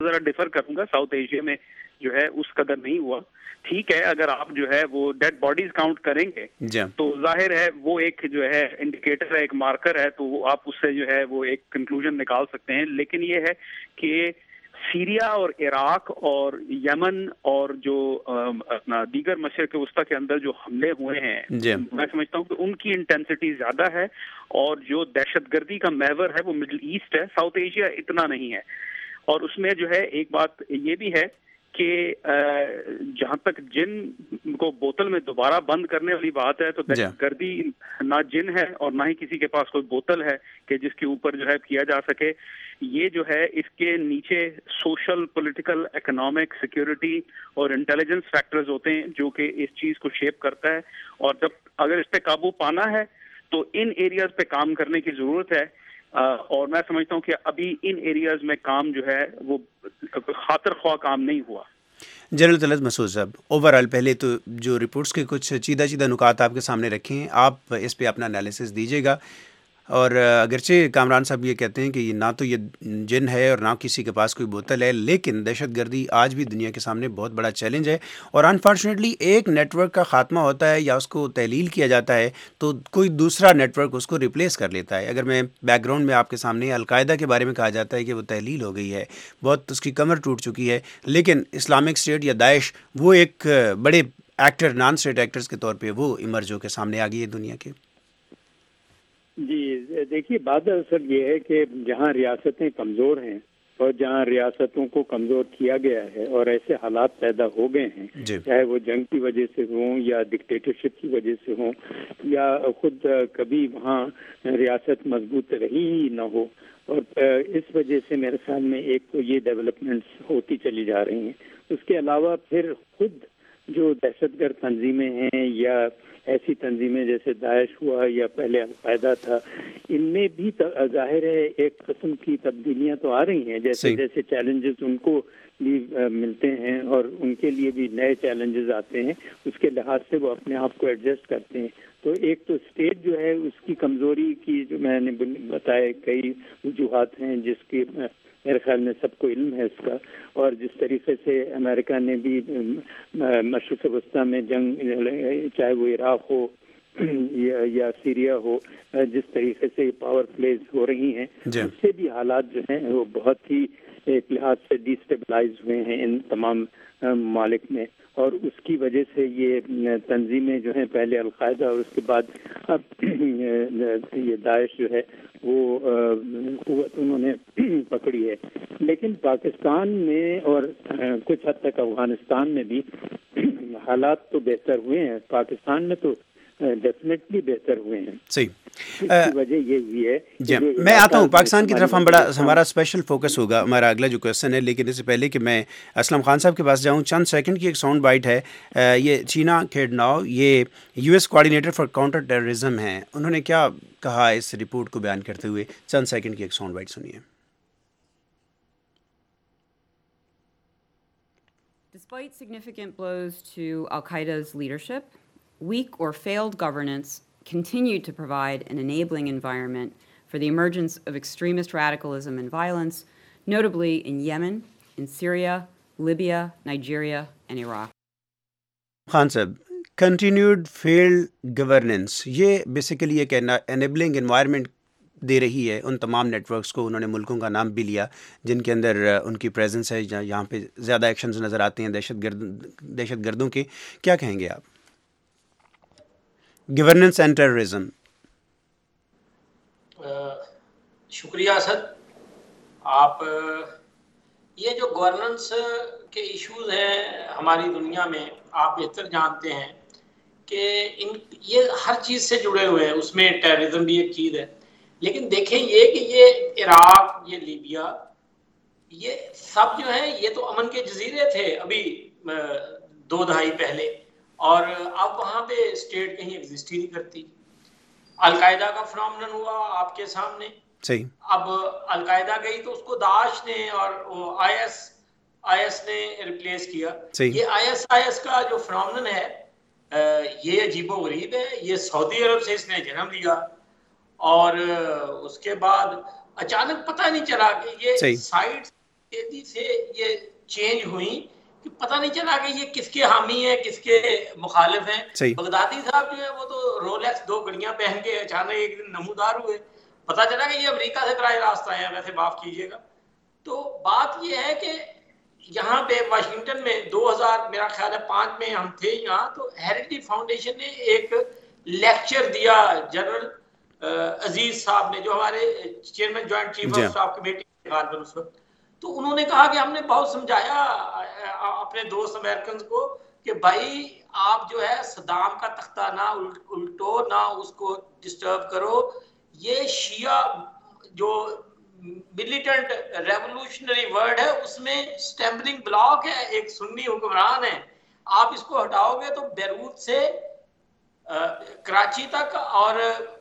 ذرا ڈیفر کروں گا، south Asia میں جو ہے اس قدر نہیں ہوا. ٹھیک ہے، اگر آپ جو ہے وہ ڈیڈ باڈیز کاؤنٹ کریں گے تو ظاہر ہے وہ ایک جو ہے انڈیکیٹر ہے، ایک مارکر ہے، تو وہ آپ اس سے جو ہے وہ ایک کنکلوژن نکال سکتے ہیں. لیکن یہ ہے کہ سیریا اور عراق اور یمن اور جو اپنا دیگر مشرق وسطیٰ کے اندر جو حملے ہوئے ہیں، میں سمجھتا ہوں کہ ان کی انٹینسٹی زیادہ ہے، اور جو دہشت گردی کا محور ہے وہ مڈل ایسٹ ہے، ساؤتھ ایشیا اتنا نہیں ہے. اور اس میں جو ہے ایک بات یہ بھی ہے کہ جہاں تک جن کو بوتل میں دوبارہ بند کرنے والی بات ہے، تو دہشت گردی نہ جن ہے اور نہ ہی کسی کے پاس کوئی بوتل ہے کہ جس کے اوپر جو ہے کیا جا سکے. یہ جو ہے اس کے نیچے سوشل، پولیٹیکل، اکنامک، سیکیورٹی اور انٹیلیجنس فیکٹرز ہوتے ہیں جو کہ اس چیز کو شیپ کرتا ہے. اور جب اگر اس پہ قابو پانا ہے تو ان ایریاز پہ کام کرنے کی ضرورت ہے. اور میں سمجھتا ہوں کہ ابھی ان ایریاز میں کام جو ہے وہ خاطر خواہ کام نہیں ہوا. جنرل طلعت مسعود صاحب، اوورآل پہلے تو جو رپورٹس کے کچھ چیدہ نکات آپ کے سامنے رکھے ہیں، آپ اس پہ اپنا انالیسس دیجیے گا. اور اگرچہ کامران صاحب یہ کہتے ہیں کہ یہ نہ تو یہ جن ہے اور نہ کسی کے پاس کوئی بوتل ہے، لیکن دہشت گردی آج بھی دنیا کے سامنے بہت بڑا چیلنج ہے. اور انفارچونیٹلی ایک نیٹ ورک کا خاتمہ ہوتا ہے یا اس کو تحلیل کیا جاتا ہے تو کوئی دوسرا نیٹ ورک اس کو ریپلیس کر لیتا ہے. اگر میں بیک گراؤنڈ میں آپ کے سامنے القاعدہ کے بارے میں کہا جاتا ہے کہ وہ تحلیل ہو گئی ہے، بہت اس کی کمر ٹوٹ چکی ہے، لیکن اسلامک اسٹیٹ یا داعش وہ ایک بڑے ایکٹر، نان اسٹیٹ ایکٹرز کے طور پہ وہ ایمرج ہو کے سامنے آ گئی ہے دنیا کے. جی دیکھیے، بات اصل یہ ہے کہ جہاں ریاستیں کمزور ہیں اور جہاں ریاستوں کو کمزور کیا گیا ہے اور ایسے حالات پیدا ہو گئے ہیں، چاہے وہ جنگ کی وجہ سے ہوں یا ڈکٹیٹرشپ کی وجہ سے ہوں یا خود کبھی وہاں ریاست مضبوط رہی ہی نہ ہو، اور اس وجہ سے میرے خیال میں ایک تو یہ ڈیولپمنٹس ہوتی چلی جا رہی ہیں. اس کے علاوہ پھر خود جو دہشت گرد تنظیمیں ہیں یا ایسی تنظیمیں جیسے داعش ہوا یا پہلے القاعدہ تھا، ان میں بھی ظاہر ہے ایک قسم کی تبدیلیاں تو آ رہی ہیں، جیسے جیسے چیلنجز ان کو بھی ملتے ہیں اور ان کے لیے بھی نئے چیلنجز آتے ہیں، اس کے لحاظ سے وہ اپنے آپ کو ایڈجسٹ کرتے ہیں. تو ایک تو اسٹیٹ جو ہے اس کی کمزوری کی جو میں نے بتایا کئی وجوہات ہیں جس کی میرے خیال میں سب کو علم ہے اس کا. اور جس طریقے سے امریکہ نے بھی مشرق وسطیٰ میں جنگ، چاہے وہ عراق ہو یا سیریا ہو، جس طریقے سے پاور پلیز ہو رہی ہیں، اس سے بھی حالات جو ہیں وہ بہت ہی ایک لحاظ سے ڈی اسٹیبلائز ہوئے ہیں ان تمام ممالک میں. اور اس کی وجہ سے یہ تنظیمیں جو ہیں، پہلے القاعدہ اور اس کے بعد اب یہ داعش جو ہے وہ قوت انہوں نے پکڑی ہے. لیکن پاکستان میں اور کچھ حد تک افغانستان میں بھی حالات تو بہتر ہوئے ہیں، پاکستان میں تو ڈیفینیٹلی بہتر ہوئے ہیں. صحیح. اس کی وجہ یہ بھی ہے. میں آتا ہوں پاکستان کی طرف، ہمارا اسپیشل فوکس ہوگا ہمارا اگلا جو کویشچن ہے، لیکن اس سے پہلے کہ میں اسلم خان صاحب کے پاس جاؤں، چند سیکنڈ کی ایک ساؤنڈ بائٹ ہے. یہ چینا کھیڈناؤ، یہ U S coordinator for counter terrorism ہیں، انہوں نے کیا کہا اس رپورٹ کو بیان کرتے ہوئے؟ چند سیکنڈ کی ایک ساؤنڈ بائٹ سنیے. Despite significant blows to al-Qaeda's leadership, weak or failed governance continued to provide an enabling environment for the emergence of extremist radicalism and violence, notably in Yemen, in Syria, Libya, Nigeria, and Iraq. Khan صاحب، continued field governance, یہ basically ایک enabling environment دے رہی ہے ان تمام net works کو. انہوں نے ملکوں کا نام بھی لیا جن کے اندر ان کی پریزنس ہے، یہاں پہ زیادہ ایکشنز نظر آتے ہیں دہشت گردوں کے. کیا کہیں گے آپ؟ Governance and terrorism. شکریہ اسد. آپ یہ جو گورننس کے ایشوز ہیں ہماری دنیا میں، آپ بہتر جانتے ہیں کہ یہ ہر چیز سے جڑے ہوئے ہیں، اس میں ٹیررزم بھی ایک چیز ہے. لیکن دیکھیں یہ کہ یہ عراق، یہ لیبیا، یہ سب جو ہیں یہ تو امن کے جزیرے تھے ابھی 2 دہائی پہلے، اور اب وہاں پہ اسٹیٹ کہیں ایگزسٹ ہی نہیں کرتی. القاعدہ کا فنامنن ہوا آپ کے سامنے. صحیح. اب القاعدہ گئی تو اس کو داعش نے اور آئی ایس نے ریپلیس کیا. یہ آئی ایس کا جو فنامنن ہے یہ عجیب و غریب ہے. یہ سعودی عرب سے اس نے جنم لیا، اور اس کے بعد اچانک پتہ نہیں چلا کہ یہ سائٹ تیزی سے یہ چینج ہوئی کہ پتہ نہیں چلا کہ یہ کس کے حامی ہیں کس کے مخالف ہیں. بغدادی صاحب جو ہے وہ تو رولیکس 2 گھڑیاں پہن کے اچانک ایک دن نمودار ہوئے, پتہ چلا کہ یہ امریکہ سے براہ راست آئے ہیں, ویسے معاف کیجیے گا. تو بات یہ ہے کہ یہاں پہ واشنگٹن میں 2000 میرا خیال ہے 5 میں ہم تھے یہاں, تو ہیریٹی فاؤنڈیشن نے ایک لیکچر دیا جنرل عزیز صاحب نے, جو ہمارے chairman joint chief of staff committee غالباً اس وقت. تو انہوں نے کہا کہ ہم نے بہت سمجھایا اپنے دوست امریکنز کو کہ بھائی آپ جو ہے صدام کا تختہ نہ الٹو, نہ اس کو ڈسٹرب کرو. یہ شیعہ جو ملیٹنٹ ریولوشنری ورڈ ہے اس میں اسٹیمبلنگ بلاک ہے, ایک سنی حکمران ہے. آپ اس کو ہٹاؤ گے تو بیروت سے کراچی تک اور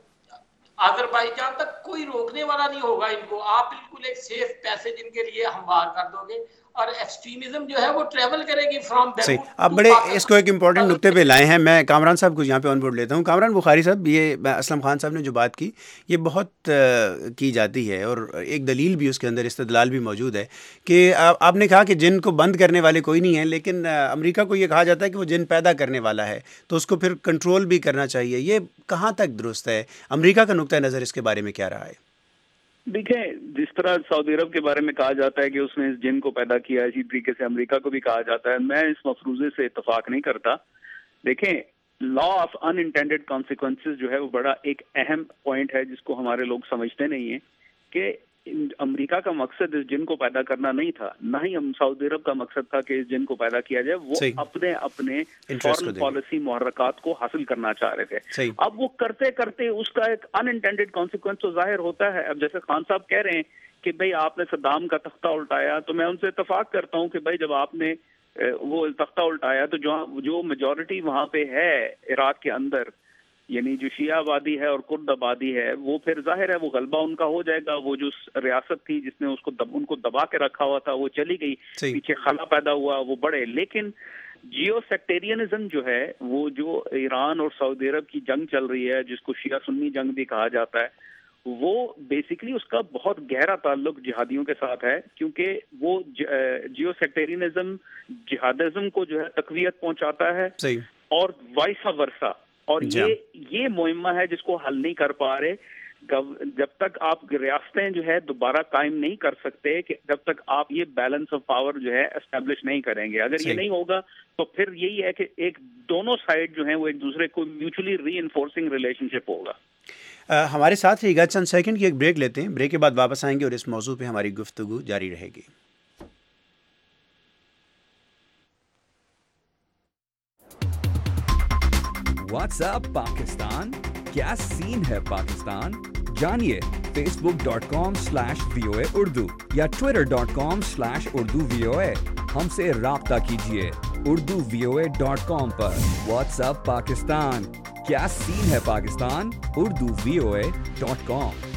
آذربائیجان تک کوئی روکنے والا نہیں ہوگا ان کو. آپ بالکل ایک سیف پیسج ان کے لیے ہموار کر دو گے اور ایکسٹریمزم جو ہے وہ ٹریول کرے گی فرام بیروت. آپ بڑے اس کو ایک امپورٹنٹ نقطے پہ لائے ہیں. میں کامران صاحب کو یہاں پہ آن بورڈ لیتا ہوں. کامران بخاری صاحب, یہ اسلم خان صاحب نے جو بات کی یہ بہت کی جاتی ہے اور ایک دلیل بھی اس کے اندر, استدلال بھی موجود ہے کہ آپ نے کہا کہ جن کو بند کرنے والے کوئی نہیں ہیں, لیکن امریکہ کو یہ کہا جاتا ہے کہ وہ جن پیدا کرنے والا ہے تو اس کو پھر کنٹرول بھی کرنا چاہیے. یہ کہاں تک درست ہے؟ امریکہ کا نقطہ نظر اس کے بارے میں کیا رہا ہے؟ دیکھیں, جس طرح سعودی عرب کے بارے میں کہا جاتا ہے کہ اس نے اس جن کو پیدا کیا, اسی طریقے سے امریکہ کو بھی کہا جاتا ہے. میں اس مفروضے سے اتفاق نہیں کرتا. دیکھیں, law of unintended consequences جو ہے وہ بڑا ایک اہم پوائنٹ ہے جس کو ہمارے لوگ سمجھتے نہیں ہیں کہ امریکہ کا مقصد اس جن کو پیدا کرنا نہیں تھا, نہ ہی سعودی عرب کا مقصد تھا کہ اس جن کو پیدا کیا جائے. وہ اپنے فارن پالیسی محرکات کو حاصل کرنا چاہ رہے تھے. اب وہ کرتے کرتے اس کا ایک ان انٹینڈیڈ کانسیکوینس تو ظاہر ہوتا ہے. اب جیسے خان صاحب کہہ رہے ہیں کہ بھئی آپ نے صدام کا تختہ الٹایا, تو میں ان سے اتفاق کرتا ہوں کہ بھئی جب آپ نے وہ تختہ الٹایا تو جو میجورٹی وہاں پہ ہے عراق کے اندر, یعنی جو شیعہ آبادی ہے اور کرد آبادی ہے, وہ پھر ظاہر ہے وہ غلبہ ان کا ہو جائے گا. وہ جو ریاست تھی جس نے ان کو دبا کے رکھا ہوا تھا وہ چلی گئی, پیچھے خلا پیدا ہوا, وہ بڑھے. لیکن جیو سیکٹیرینزم جو ہے, وہ جو ایران اور سعودی عرب کی جنگ چل رہی ہے جس کو شیعہ سنی جنگ بھی کہا جاتا ہے, وہ بیسیکلی اس کا بہت گہرا تعلق جہادیوں کے ساتھ ہے, کیونکہ وہ جیو سیکٹیرینزم جہادزم کو جو ہے تقویت پہنچاتا ہے اور وائسا ورسا. اور یہ معمہ ہے جس کو حل نہیں کر پا رہے. جب تک آپ ریاستیں جو ہے دوبارہ قائم نہیں کر سکتے, کہ جب تک آپ یہ بیلنس آف پاور جو ہے اسٹیبلش نہیں کریں گے, اگر یہ نہیں ہوگا تو پھر یہی ہے کہ ایک دونوں سائڈ جو ہیں وہ ایک دوسرے کو mutually reinforcing relationship ہوگا. ہمارے ساتھ رہیے گا, چند سیکنڈ کی ایک بریک لیتے ہیں. بریک کے بعد واپس آئیں گے اور اس موضوع پہ ہماری گفتگو جاری رہے گی. واٹس ایپ پاکستان, کیا سین ہے پاکستان؟ جانیے facebook.com/VOA Urdu یا twitter.com/Urdu VOA. ہم سے رابطہ کیجیے urduvoa.com پر. واٹس ایپ پاکستان, کیا سین ہے پاکستان؟ urduvoa.com.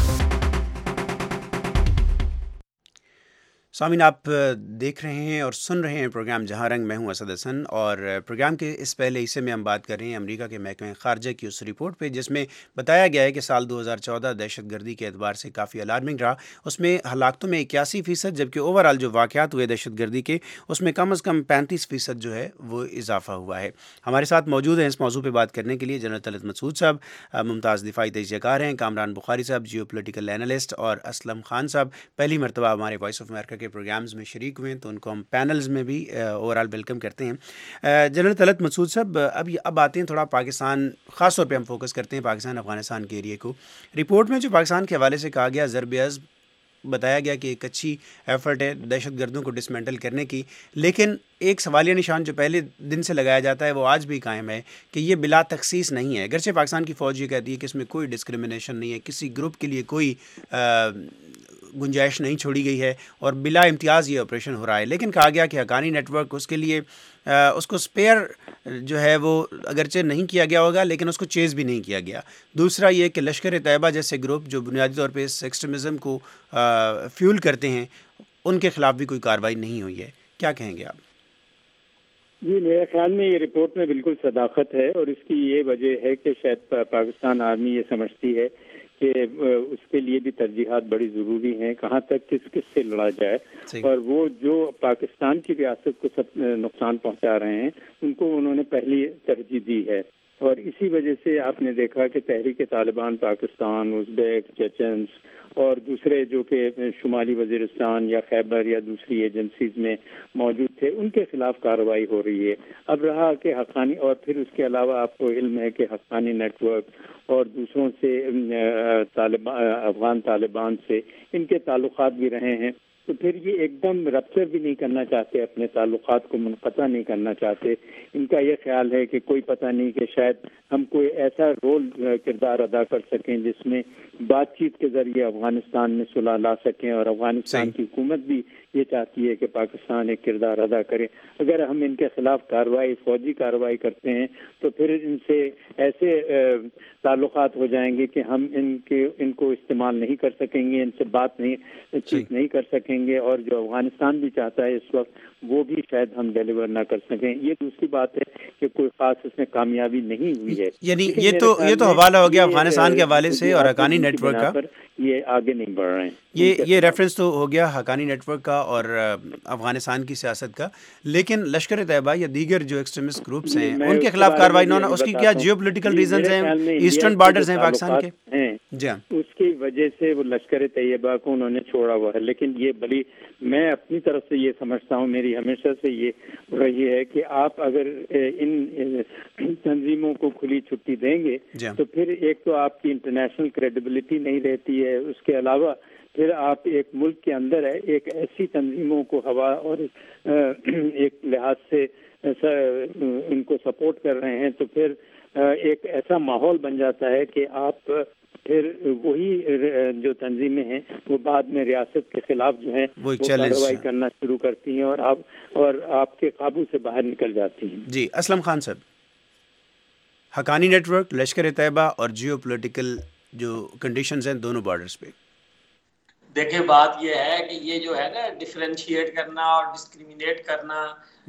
سامعین, آپ دیکھ رہے ہیں اور سن رہے ہیں پروگرام جہاں رنگ. میں ہوں اسد حسن, اور پروگرام کے اس پہلے حصے میں ہم بات کر رہے ہیں امریکہ کے محکمہ خارجہ کی اس رپورٹ پہ جس میں بتایا گیا ہے کہ سال 2014 دہشت گردی کے اعتبار سے کافی الارمنگ رہا. اس میں ہلاکتوں میں 81%, جبکہ اوور آل جو واقعات ہوئے دہشت گردی کے اس میں کم از کم 35% جو ہے وہ اضافہ ہوا ہے. ہمارے ساتھ موجود ہیں اس موضوع پہ بات کرنے کے لیے جنرل طلعت مسعود صاحب, ممتاز دفاعی تجزیہ کار ہیں, کامران بخاری صاحب جیو پولیٹیکل اینالسٹ, اور اسلم خان صاحب پہلی مرتبہ ہمارے وائس آف امریکہ کے پروگرامز میں شریک ہوئے ہیں, تو ان کو ہم پینلز میں بھی اوور آل ویلکم کرتے ہیں. جنرل طلعت مسعود صاحب, اب آتے ہیں تھوڑا پاکستان, خاص طور پہ ہم فوکس کرتے ہیں پاکستان افغانستان کے ایریے کو. رپورٹ میں جو پاکستان کے حوالے سے کہا گیا, ضرب عزم بتایا گیا کہ ایک اچھی ایفرٹ ہے دہشت گردوں کو ڈسمینٹل کرنے کی, لیکن ایک سوالیہ نشان جو پہلے دن سے لگایا جاتا ہے وہ آج بھی قائم ہے کہ یہ بلا تخصیص نہیں ہے. اگرچہ پاکستان کی فوج یہ کہتی ہے کہ اس میں کوئی ڈسکرمنیشن نہیں ہے, کسی گروپ کے لیے کوئی گنجائش نہیں چھوڑی گئی ہے اور بلا امتیاز یہ آپریشن ہو رہا ہے, لیکن کہا گیا کہ حقانی نیٹ ورک اس کے لیے اس کو سپیئر جو ہے وہ اگرچہ نہیں کیا گیا ہوگا لیکن اس کو چیز بھی نہیں کیا گیا. دوسرا یہ کہ لشکر طیبہ جیسے گروپ جو بنیادی طور پہ اس ایکسٹریمزم کو فیول کرتے ہیں, ان کے خلاف بھی کوئی کارروائی نہیں ہوئی ہے. کیا کہیں گے آپ؟ جی, میرے خیال میں یہ رپورٹ میں بالکل صداقت ہے, اور اس کی یہ وجہ ہے کہ شاید پاکستان آرمی یہ سمجھتی ہے کہ اس کے لیے بھی ترجیحات بڑی ضروری ہیں، کہاں تک کس سے لڑا جائے، اور وہ جو پاکستان کی ریاست کو سب نقصان پہنچا رہے ہیں ان کو انہوں نے پہلی ترجیح دی ہے، اور اسی وجہ سے آپ نے دیکھا کہ تحریک طالبان پاکستان، ازبیک، چیچنس اور دوسرے جو کہ شمالی وزیرستان یا خیبر یا دوسری ایجنسیز میں موجود تھے، ان کے خلاف کارروائی ہو رہی ہے۔ اب رہا کہ حقانی، اور پھر اس کے علاوہ آپ کو علم ہے کہ حقانی نیٹ ورک اور دوسروں سے افغان طالبان سے ان کے تعلقات بھی رہے ہیں، تو پھر یہ ایک دم رپچر بھی نہیں کرنا چاہتے، اپنے تعلقات کو منقطع نہیں کرنا چاہتے۔ ان کا یہ خیال ہے کہ کوئی پتہ نہیں کہ شاید ہم کوئی ایسا رول کردار ادا کر سکیں جس میں بات چیت کے ذریعے افغانستان میں صلح لا سکیں، اور افغانستان کی حکومت بھی یہ چاہتی ہے کہ پاکستان ایک کردار ادا کرے۔ اگر ہم ان کے خلاف کارروائی، فوجی کارروائی کرتے ہیں تو پھر ان سے ایسے تعلقات ہو جائیں گے کہ ہم ان کو استعمال نہیں کر سکیں گے، ان سے بات نہیں کر سکیں گے، اور جو افغانستان بھی چاہتا ہے اس وقت وہ بھی شاید ہم ڈیلیور نہ کر سکیں۔ یہ دوسری بات ہے کہ کوئی خاص اس میں کامیابی نہیں ہوئی ہے، یعنی یہ تو حوالہ ہو گیا افغانستان کے حوالے سے اور حقانی نیٹ ورک کا، یہ آگے نہیں بڑھ رہے ہیں۔ یہ ریفرنس تو ہو گیا حقانی نیٹ ورک کا اور افغانستان کی سیاست کا، لیکن لشکر طیبہ یا دیگر جو ایکسٹریمسٹ گروپس ہیں ان کے خلاف کارروائی نہ ہونا، اس کی کیا جیو پولیٹیکل ریزنز ہیں، ایسٹرن بارڈرز ہیں پاکستان کے؟ جی ہاں، اس کی وجہ سے وہ لشکر طیبہ کو انہوں نے چھوڑا ہوا ہے، لیکن یہ بڑی، میں اپنی طرف سے یہ سمجھتا ہوں، میری ہمیشہ سے یہ رہی ہے کہ آپ اگر ان تنظیموں کو کھلی چھٹی دیں گے تو پھر ایک تو آپ کی انٹرنیشنل کریڈیبلٹی نہیں رہتی ہے، اس کے علاوہ پھر آپ ایک ملک کے اندر ہے ایک ایسی تنظیموں کو ہوا اور ایک لحاظ سے ان کو سپورٹ کر رہے ہیں، تو پھر ایک ایسا ماحول بن جاتا ہے کہ آپ پھر وہی جو تنظیمیں ہیں وہ بعد میں ریاست کے خلاف جو ہیں وہ کارروائی کرنا شروع کرتی ہیں اور آپ کے قابو سے باہر نکل جاتی ہیں۔ جی اسلم خان صاحب، حقانی نیٹ ورک، لشکر طیبہ اور جیو پولیٹیکل جو کنڈیشنز ہیں دونوں بارڈرز پہ، دیکھیں بات یہ ہے کہ یہ جو ہے نا ڈفرینشیٹ کرنا اور ڈسکریمنیٹ کرنا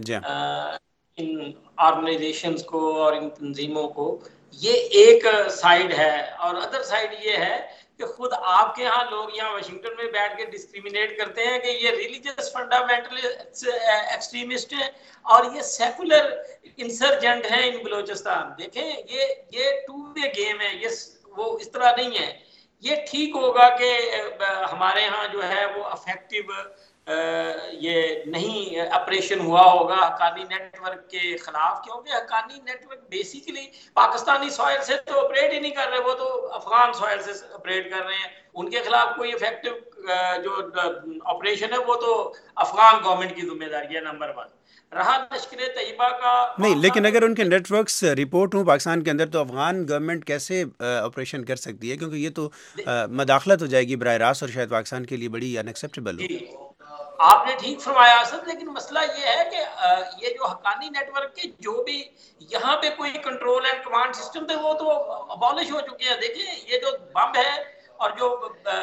ان آرگنائزیشنز کو اور ان تنظیموں کو، یہ ایک سائیڈ ہے، اور ادر سائیڈ یہ ہے کہ خود آپ کے ہاں لوگ یہاں واشنگٹن میں بیٹھ کے ڈسکریمنیٹ کرتے ہیں کہ یہ ریلیجس فنڈامنٹلسٹ ایکسٹریمسٹ ہیں اور یہ سیکولر انسرجنٹ ہیں ان بلوچستان۔ دیکھیں یہ ٹو وے گیم ہے، وہ اس طرح نہیں ہے۔ یہ ٹھیک ہوگا کہ ہمارے ہاں جو ہے وہ افیکٹو یہ نہیں آپریشن ہوا ہوگا حقانی نیٹ ورک کے خلاف، کیونکہ حقانی نیٹ ورک بیسیکلی پاکستانی سوائل سے تو آپریٹ ہی نہیں کر رہے، وہ تو افغان سوائل سے آپریٹ کر رہے ہیں، ان کے خلاف کوئی افیکٹو جو آپریشن ہے وہ تو افغان گورنمنٹ کی ذمہ داری ہے، نمبر 1۔ رہا لشکر طیبہ کا نہیں، لیکن اگر ان کے نیٹ ورکس رپورٹ ہوں پاکستان کے اندر تو افغان گورنمنٹ کیسے آپریشن کر سکتی ہے؟ کیونکہ یہ تو مداخلت ہو جائے گی براہ راست اور شاید پاکستان کے لیے بڑی ان ایکسیپٹیبل ہو۔ آپ نے ٹھیک فرمایا اسد، لیکن مسئلہ یہ ہے کہ یہ جو حقانی نیٹ ورک کے جو بھی یہاں پہ کوئی کنٹرول اینڈ کمانڈ سسٹم تھے وہ تو ابالش ہو چکے ہیں۔ دیکھیں یہ جو بم ہے اور جو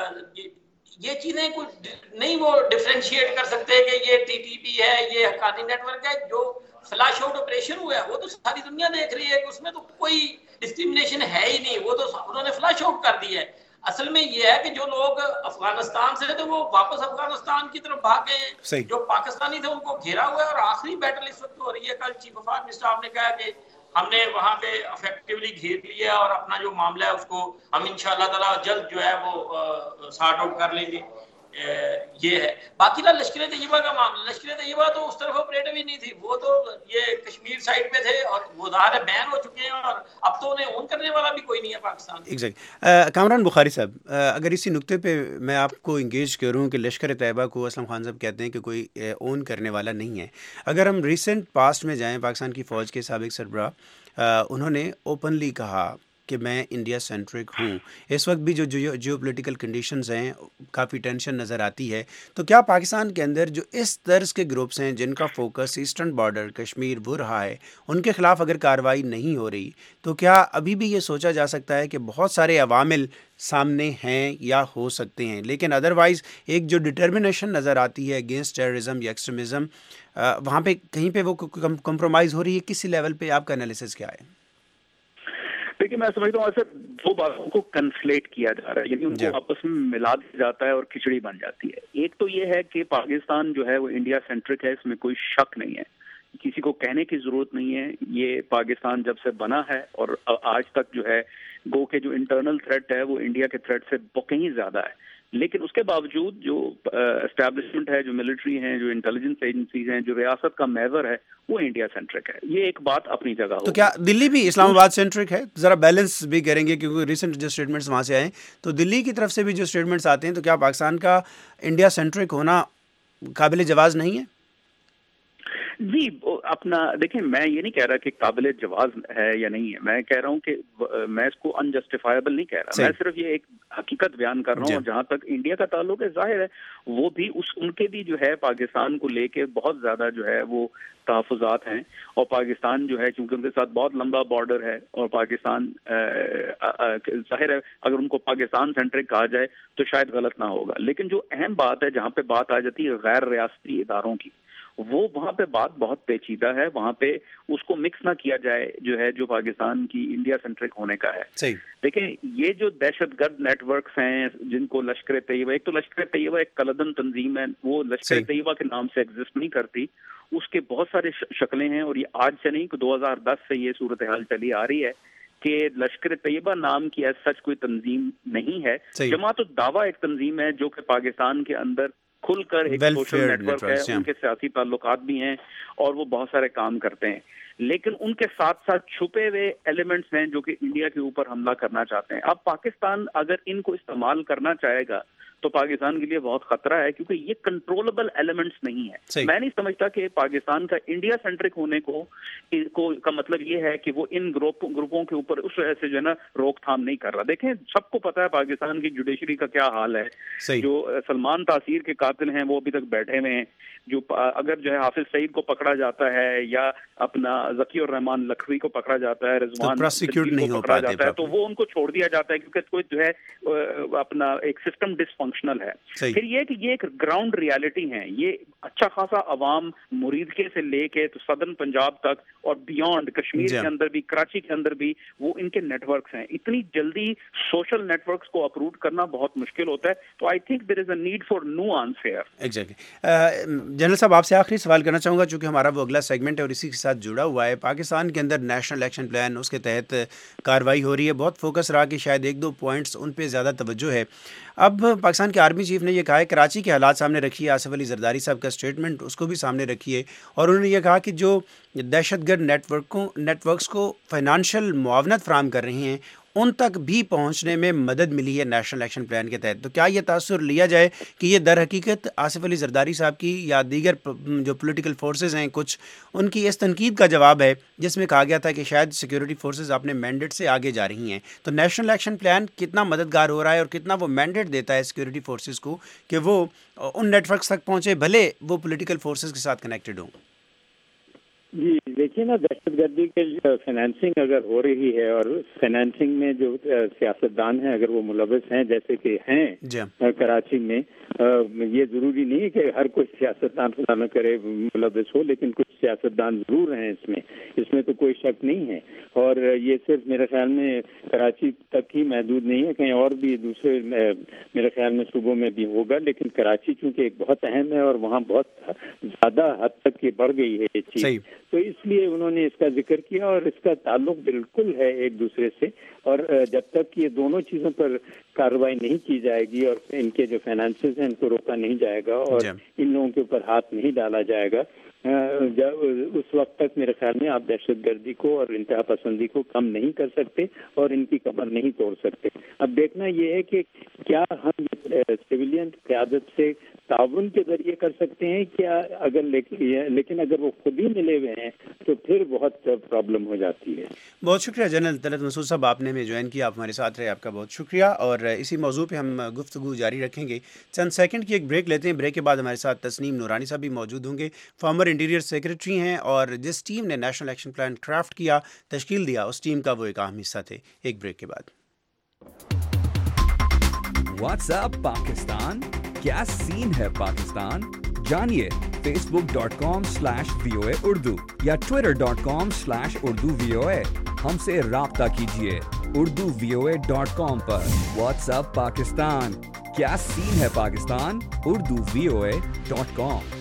یہ چیزیں کچھ نہیں وہ ڈفرینشیٹ کر سکتے کہ یہ ٹی ٹی پی ہے، یہ حقانی نیٹ ورک ہے۔ جو فلیش آؤٹ آپریشن ہوا ہے وہ تو ساری دنیا دیکھ رہی ہے کہ اس میں تو کوئی ڈسکریمنیشن ہے ہی نہیں، وہ تو انہوں نے فلیش آؤٹ کر دی ہے۔ اصل میں یہ ہے کہ جو لوگ افغانستان سے تھے وہ واپس افغانستان کی طرف بھاگ گئے ہیں، جو پاکستانی تھے ان کو گھیرا ہوا ہے، اور آخری بیٹل اس وقت ہو رہی ہے۔ کل چیف آف آرمی اسٹاف نے کہا کہ ہم نے وہاں پہ افیکٹولی گھیر لیا اور اپنا جو معاملہ ہے اس کو ہم انشاءاللہ تعالیٰ جلد جو ہے وہ سارٹ آؤٹ کر لیں گے۔ یہ ہے باقی لا لشکر طیبہ کا معاملہ، لشکر طیبہ تو اس طرف آپریٹو ہی نہیں تھی، وہ تو یہ کشمیر سائڈ پہ تھے اور وہ ظاہر بین ہو چکے ہیں، اور اب تو انہیں اون کرنے والا بھی کوئی نہیں ہے پاکستان۔ کامران بخاری صاحب، اگر اسی نقطے پہ میں آپ کو انگیج کروں کہ لشکر طیبہ کو اسلم خان صاحب کہتے ہیں کہ کوئی اون کرنے والا نہیں ہے، اگر ہم ریسنٹ پاسٹ میں جائیں، پاکستان کی فوج کے سابق سربراہ انہوں نے اوپنلی کہا کہ میں انڈیا سینٹرک ہوں۔ اس وقت بھی جو جیو پولیٹیکل کنڈیشنز ہیں کافی ٹینشن نظر آتی ہے، تو کیا پاکستان کے اندر جو اس طرز کے گروپس ہیں جن کا فوکس ایسٹرن بارڈر کشمیر وہ رہا ہے، ان کے خلاف اگر کارروائی نہیں ہو رہی تو کیا ابھی بھی یہ سوچا جا سکتا ہے کہ بہت سارے عوامل سامنے ہیں یا ہو سکتے ہیں، لیکن ادروائز ایک جو ڈٹرمنیشن نظر آتی ہے اگینسٹ ٹیررزم یا ایکسٹریمزم، وہاں پہ کہیں پہ وہ کمپرومائز ہو رہی ہے؟ کسی لیول پہ آپ کا انالیسس کیا ہے؟ देखिए मैं समझता हूँ ऐसे दो बातों को कन्फ्लेट किया जा रहा है, यानी उनको आपस में मिला दिया जाता है और खिचड़ी बन जाती है। एक तो ये है कि पाकिस्तान जो है वो इंडिया सेंट्रिक है, इसमें कोई शक नहीं है, किसी को कहने की जरूरत नहीं है। ये पाकिस्तान जब से बना है और आज तक जो है गो के जो इंटरनल थ्रेट है वो इंडिया के थ्रेट से कहीं ज्यादा है, लेकिन उसके बावजूद जो एस्टैब्लिशमेंट है, जो मिलिट्री हैं, जो इंटेलिजेंस एजेंसीज हैं, जो रियासत का महवर है, वो इंडिया सेंट्रिक है। ये एक बात अपनी जगह हो। तो क्या दिल्ली भी इस्लामाबाद सेंट्रिक है? जरा बैलेंस भी करेंगे, क्योंकि रिसेंट जो स्टेटमेंट्स वहाँ से आए तो दिल्ली की तरफ से भी जो स्टेटमेंट्स आते हैं, तो क्या पाकिस्तान का इंडिया सेंट्रिक होना काबिल जवाज़ नहीं है? जी अपना देखिए, मैं ये नहीं कह रहा कि काबिल जवाज है या नहीं है, मैं कह रहा हूँ कि मैं इसको अनजस्टिफाइबल नहीं कह रहा, मैं सिर्फ ये एक हकीकत बयान कर रहा हूँ। जहाँ तक इंडिया का ताल्लुक है, जाहिर है वो भी उनके भी जो है पाकिस्तान को लेके बहुत ज्यादा जो है वो तहफ़्फ़ुज़ात हैं, और पाकिस्तान जो है चूंकि उनके साथ बहुत लंबा बॉर्डर है और पाकिस्तान जाहिर है अगर उनको पाकिस्तान सेंट्रिक कहा जाए तो शायद गलत ना होगा। लेकिन जो अहम बात है, जहाँ पे बात आ जाती है गैर रियासती इदारों की, वो वहाँ पे बात बहुत पेचीदा है, वहाँ पे उसको मिक्स ना किया जाए जो है जो पाकिस्तान की इंडिया सेंट्रिक होने का है। देखिए ये जो दहशतगर्द नेटवर्क्स हैं जिनको लश्कर तैयबा, एक तो लश्कर तैयबा एक कलदन तंजीम है, वो लश्कर तैयबा के नाम से एग्जिस्ट नहीं करती, उसके बहुत सारे शक्लें हैं, और ये आज से नहीं 2010 से ये सूरत हाल चली आ रही है कि लश्कर तैयबा नाम की ऐसा सच कोई तंजीम नहीं है। जमात उद दावा एक तंजीम है जो कि पाकिस्तान के अंदर खुलकर एक सोशल नेटवर्क है, उनके सियासी ताल्लुकात भी हैं और वो बहुत सारे काम करते हैं, लेकिन उनके साथ साथ छुपे हुए एलिमेंट्स हैं जो कि इंडिया के ऊपर हमला करना चाहते हैं। अब पाकिस्तान अगर इनको इस्तेमाल करना चाहेगा तो पाकिस्तान के लिए बहुत खतरा है, क्योंकि ये कंट्रोलेबल एलिमेंट्स नहीं है। मैं नहीं समझता कि पाकिस्तान का इंडिया सेंट्रिक होने को का मतलब ये है कि वो इन ग्रुपों के ऊपर उस वजह से जो है ना रोकथाम नहीं कर रहा। देखें सबको पता है पाकिस्तान की जुडिशरी का क्या हाल है, जो सलमान तासीर के कातिल हैं वो अभी तक बैठे हुए हैं, जो अगर जो है हाफिज सईद को पकड़ा जाता है या अपना ज़की और रहमान लखवी को पकड़ा जाता है, रिजवान प्रोसिक्यूट नहीं हो पकड़ा जाता है, तो वो उनको छोड़ दिया जाता है क्योंकि कोई जो है अपना एक सिस्टम डिसफंक्शनल है। फिर ये कि ये एक ग्राउंड रियलिटी है, ये अच्छा खासा अवाम मुरीदके से लेके तो सदर्न पंजाब तक और बियॉन्ड कश्मीर के अंदर भी, कराची के अंदर भी वो इनके नेटवर्क्स हैं। इतनी जल्दी सोशल नेटवर्क्स को अप्रूव करना बहुत मुश्किल होता है, तो I think there is a need for nuance here. Exactly. General साहब आपसे आखिरी सवाल करना चाहूँगा, चूँकि हमारा वो अगला सेगमेंट है और इसी के साथ जुड़ा हुआ है। पाकिस्तान के अंदर नेशनल एक्शन प्लान, उसके तहत कार्रवाई हो रही है, बहुत फोकस रहा कि शायद एक दो पॉइंट्स उन पे ज़्यादा तवज्जो है। अब पाकिस्तान के आर्मी चीफ ने ये कहा है, कराची के हालात सामने रखिए, आसिफ अली जरदारी साहब का स्टेटमेंट उसको भी सामने रखिए, और उन्होंने ये कहा कि जो दहशतगर्द नेटवर्क्स को फाइनेंशियल मुआवनत फराहम कर रही हैं उन तक भी पहुंचने में मदद मिली है नेशनल एक्शन प्लान के तहत। तो क्या ये तासुर लिया जाए कि ये दर हकीकत आसिफ अली जरदारी साहब की या दीगर जो पॉलिटिकल फोर्सेस हैं कुछ, उनकी इस तनकीद का जवाब है जिसमें कहा गया था कि शायद सिक्योरिटी फोर्सेस अपने मैंडेट से आगे जा रही हैं? तो नेशनल एक्शन प्लान कितना मददगार हो रहा है और कितना वो मैंडेट देता है सिक्योरिटी फोर्सेस को कि वो उन नेटवर्क्स तक पहुँचे, भले वो पॉलिटिकल फोर्सेस के साथ कनेक्टेड हों? जी देखिए ना, दहशतगर्दी के फाइनेंसिंग अगर हो रही है और फाइनेंसिंग में जो सियासतदान हैं अगर वो मुलव्वस हैं जैसे कि हैं कराची में, ये जरूरी नहीं है कि हर कोई सियासतदान खुदा न करे मुलव्वस हो, लेकिन कुछ सियासतदान जरूर हैं इसमें तो कोई शक नहीं है। और ये सिर्फ मेरे ख्याल में कराची तक ही महदूद नहीं है, कहीं और भी दूसरे मेरे ख्याल में सूबों में भी होगा, लेकिन कराची चूंकि एक बहुत अहम है और वहाँ बहुत ज्यादा हद तक ये बढ़ गई है ये चीज, तो इसलिए उन्होंने इसका जिक्र किया और इसका ताल्लुक बिल्कुल है एक दूसरे से। और जब तक ये दोनों चीजों पर कार्रवाई नहीं की जाएगी और इनके जो फाइनेंसेस हैं इनको रोका नहीं जाएगा और इन लोगों के ऊपर हाथ नहीं डाला जाएगा, उस वक्त तक मेरे ख्याल में आप दहशतगर्दी को और इंतहा पसंदी को कम नहीं कर सकते और इनकी कमर नहीं तोड़ सकते। अब देखना ये है कि क्या हम सिविलियन क़यादत से ताउन के जरिए कर सकते हैं क्या, अगर लेकिन अगर वो खुद ही मिले हुए हैं तो फिर बहुत प्रॉब्लम हो जाती है। बहुत शुक्रिया जनरल तलत मसूद साहब, आपने में ज्वाइन किया, आप हमारे साथ रहे, आपका बहुत शुक्रिया। और इसी मौजू पे हम गुफ्तगू जारी रखेंगे। चंद सेकंड की एक ब्रेक लेते हैं, ब्रेक के बाद हमारे साथ तस्नीम नूरानी साहब भी मौजूद होंगे, फॉर्मर इंटीरियर सेक्रेटरी हैं और जिस टीम ने नेशनल एक्शन प्लान क्राफ्ट किया, तश्कील दिया, उस टीम का वो एक अहम हिस्सा थे। एक ब्रेक के बाद व्हाट्सएप पाकिस्तान, क्या सीन है पाकिस्तान? जानिए facebook.com/VOA Urdu या twitter.com/Urdu VOA। हमसे राब्ता कीजिए urduvoa.com पर। WhatsApp पाकिस्तान, क्या सीन है पाकिस्तान? urduvoa.com।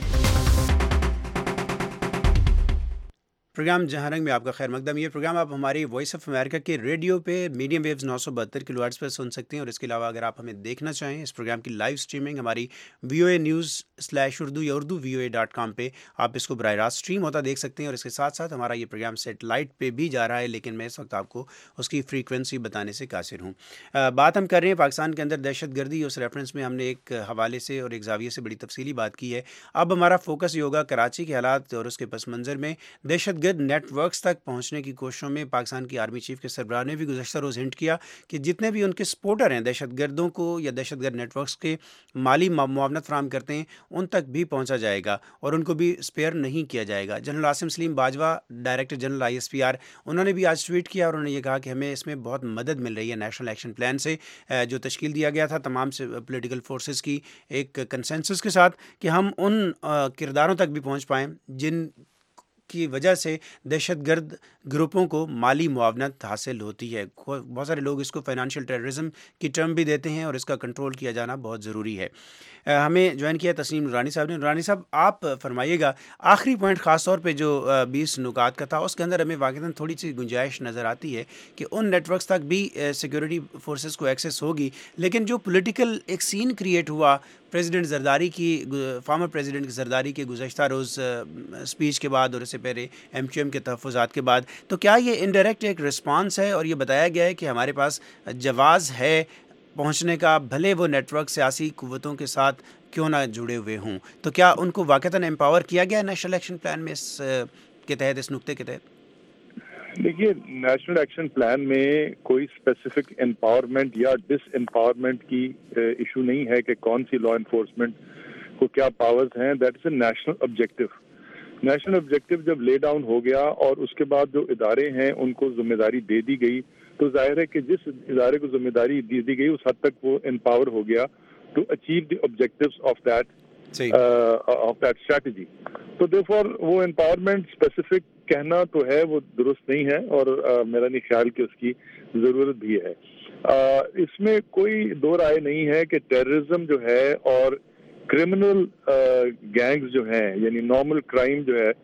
प्रोग्राम जहां रंग में आपका खैर मकदम। ये प्रोग्राम आप हमारी वॉइस ऑफ अमेरिका के रेडियो पे मीडियम वेव्स 972 किलोहर्ट्ज़ पर सुन सकते हैं, और इसके अलावा अगर आप हमें देखना चाहें इस प्रोग्राम की लाइव स्ट्रीमिंग हमारी VOA News/Urdu या urduvoa.com पे आप इसको बराह रास्त स्ट्रीम होता देख सकते हैं। और इसके साथ साथ हमारा ये प्रोग्राम सेटेलाइट पे भी जा रहा है, लेकिन मैं इस वक्त आपको उसकी फ्रीक्वेंसी बताने से कासिर हूँ। बात हम कर रहे हैं पाकिस्तान के अंदर दहशत गर्दी। उस रेफरेंस में हमने एक हवाले से और एक जाविये से बड़ी तफसीली बात की है। अब हमारा फोकस ये होगा कराची के हालात और उसके पस मंज़र में दहशत नेटवर्क्स तक पहुंचने की कोशिशों में। पाकिस्तान की आर्मी चीफ के सरबराह ने भी गुज़श्ता रोज़ हिंट किया कि जितने भी उनके सपोर्टर हैं दहशतगर्दों को या दहशतगर्द नेटवर्क्स के माली मुआवनत फराहम करते हैं, उन तक भी पहुंचा जाएगा और उनको भी स्पेयर नहीं किया जाएगा। General Asim Saleem Bajwa, director general ISPR, उन्होंने भी आज ट्वीट किया और उन्होंने ये कहा कि हमें इसमें बहुत मदद मिल रही है नेशनल एक्शन प्लान से, जो तश्कील दिया गया था तमाम से पोलिटिकल फोर्सेस की एक कंसेंसस के साथ, कि हम उन किरदारों तक भी पहुँच पाएँ जिन की वजह से दहशतगर्द ग्रुपों को माली मुआवनत हासिल होती है। बहुत सारे लोग इसको फाइनेंशियल टेररिज्म की टर्म भी देते हैं और इसका कंट्रोल किया जाना बहुत ज़रूरी है। हमें ज्वाइन किया तस्नीम नूरानी साहब ने। नूरानी साहब, आप फरमाइएगा आखिरी पॉइंट ख़ास तौर पे जो 20 नुकात का था, उसके अंदर हमें वाक़ईतन थोड़ी सी गुंजाइश नज़र आती है कि उन नेटवर्क्स तक भी सिक्योरिटी फोर्सेस को एक्सेस होगी, लेकिन जो पॉलिटिकल एक सीन क्रिएट हुआ प्रेसिडेंट ज़रदारी की, फॉर्मर प्रेसिडेंट ज़रदारी के गुज़श्ता रोज़ स्पीच के बाद और इससे पहले MQM के तहफ़्फ़ुज़ात के बाद, तो क्या ये इनडायरेक्ट एक रिस्पांस है और ये बताया गया है कि हमारे पास जवाज़ है पहुंचने का, भले वो नेटवर्क सियासी कुव्वतों के साथ क्यों ना जुड़े हुए हों, तो क्या उनको वाक़ईतन एम्पावर किया गया है नेशनल एक्शन प्लान में इस के तहत, इस नुक्ते के तहत? देखिए, नेशनल एक्शन प्लान में कोई स्पेसिफिक एम्पावरमेंट या डिस एम्पावरमेंट की इशू नहीं है कि कौन सी लॉ एनफोर्समेंट को क्या पावर्स हैं। That is a national objective. National objective जब ले डाउन हो गया और उसके बाद जो इदारे हैं उनको जिम्मेदारी दे दी गई, तो जाहिर है कि जिस इदारे को जिम्मेदारी दी गई उस हद तक वो एम्पावर हो गया to achieve the objectives of that strategy. तो देयरफॉर वो एम्पावरमेंट स्पेसिफिक कहना तो है वो दुरुस्त नहीं है और मेरा नहीं ख्याल कि उसकी जरूरत भी है। इसमें कोई दो राय नहीं है कि टेररिज्म जो है और क्रिमिनल गैंग्स जो हैं, यानी नॉर्मल क्राइम जो है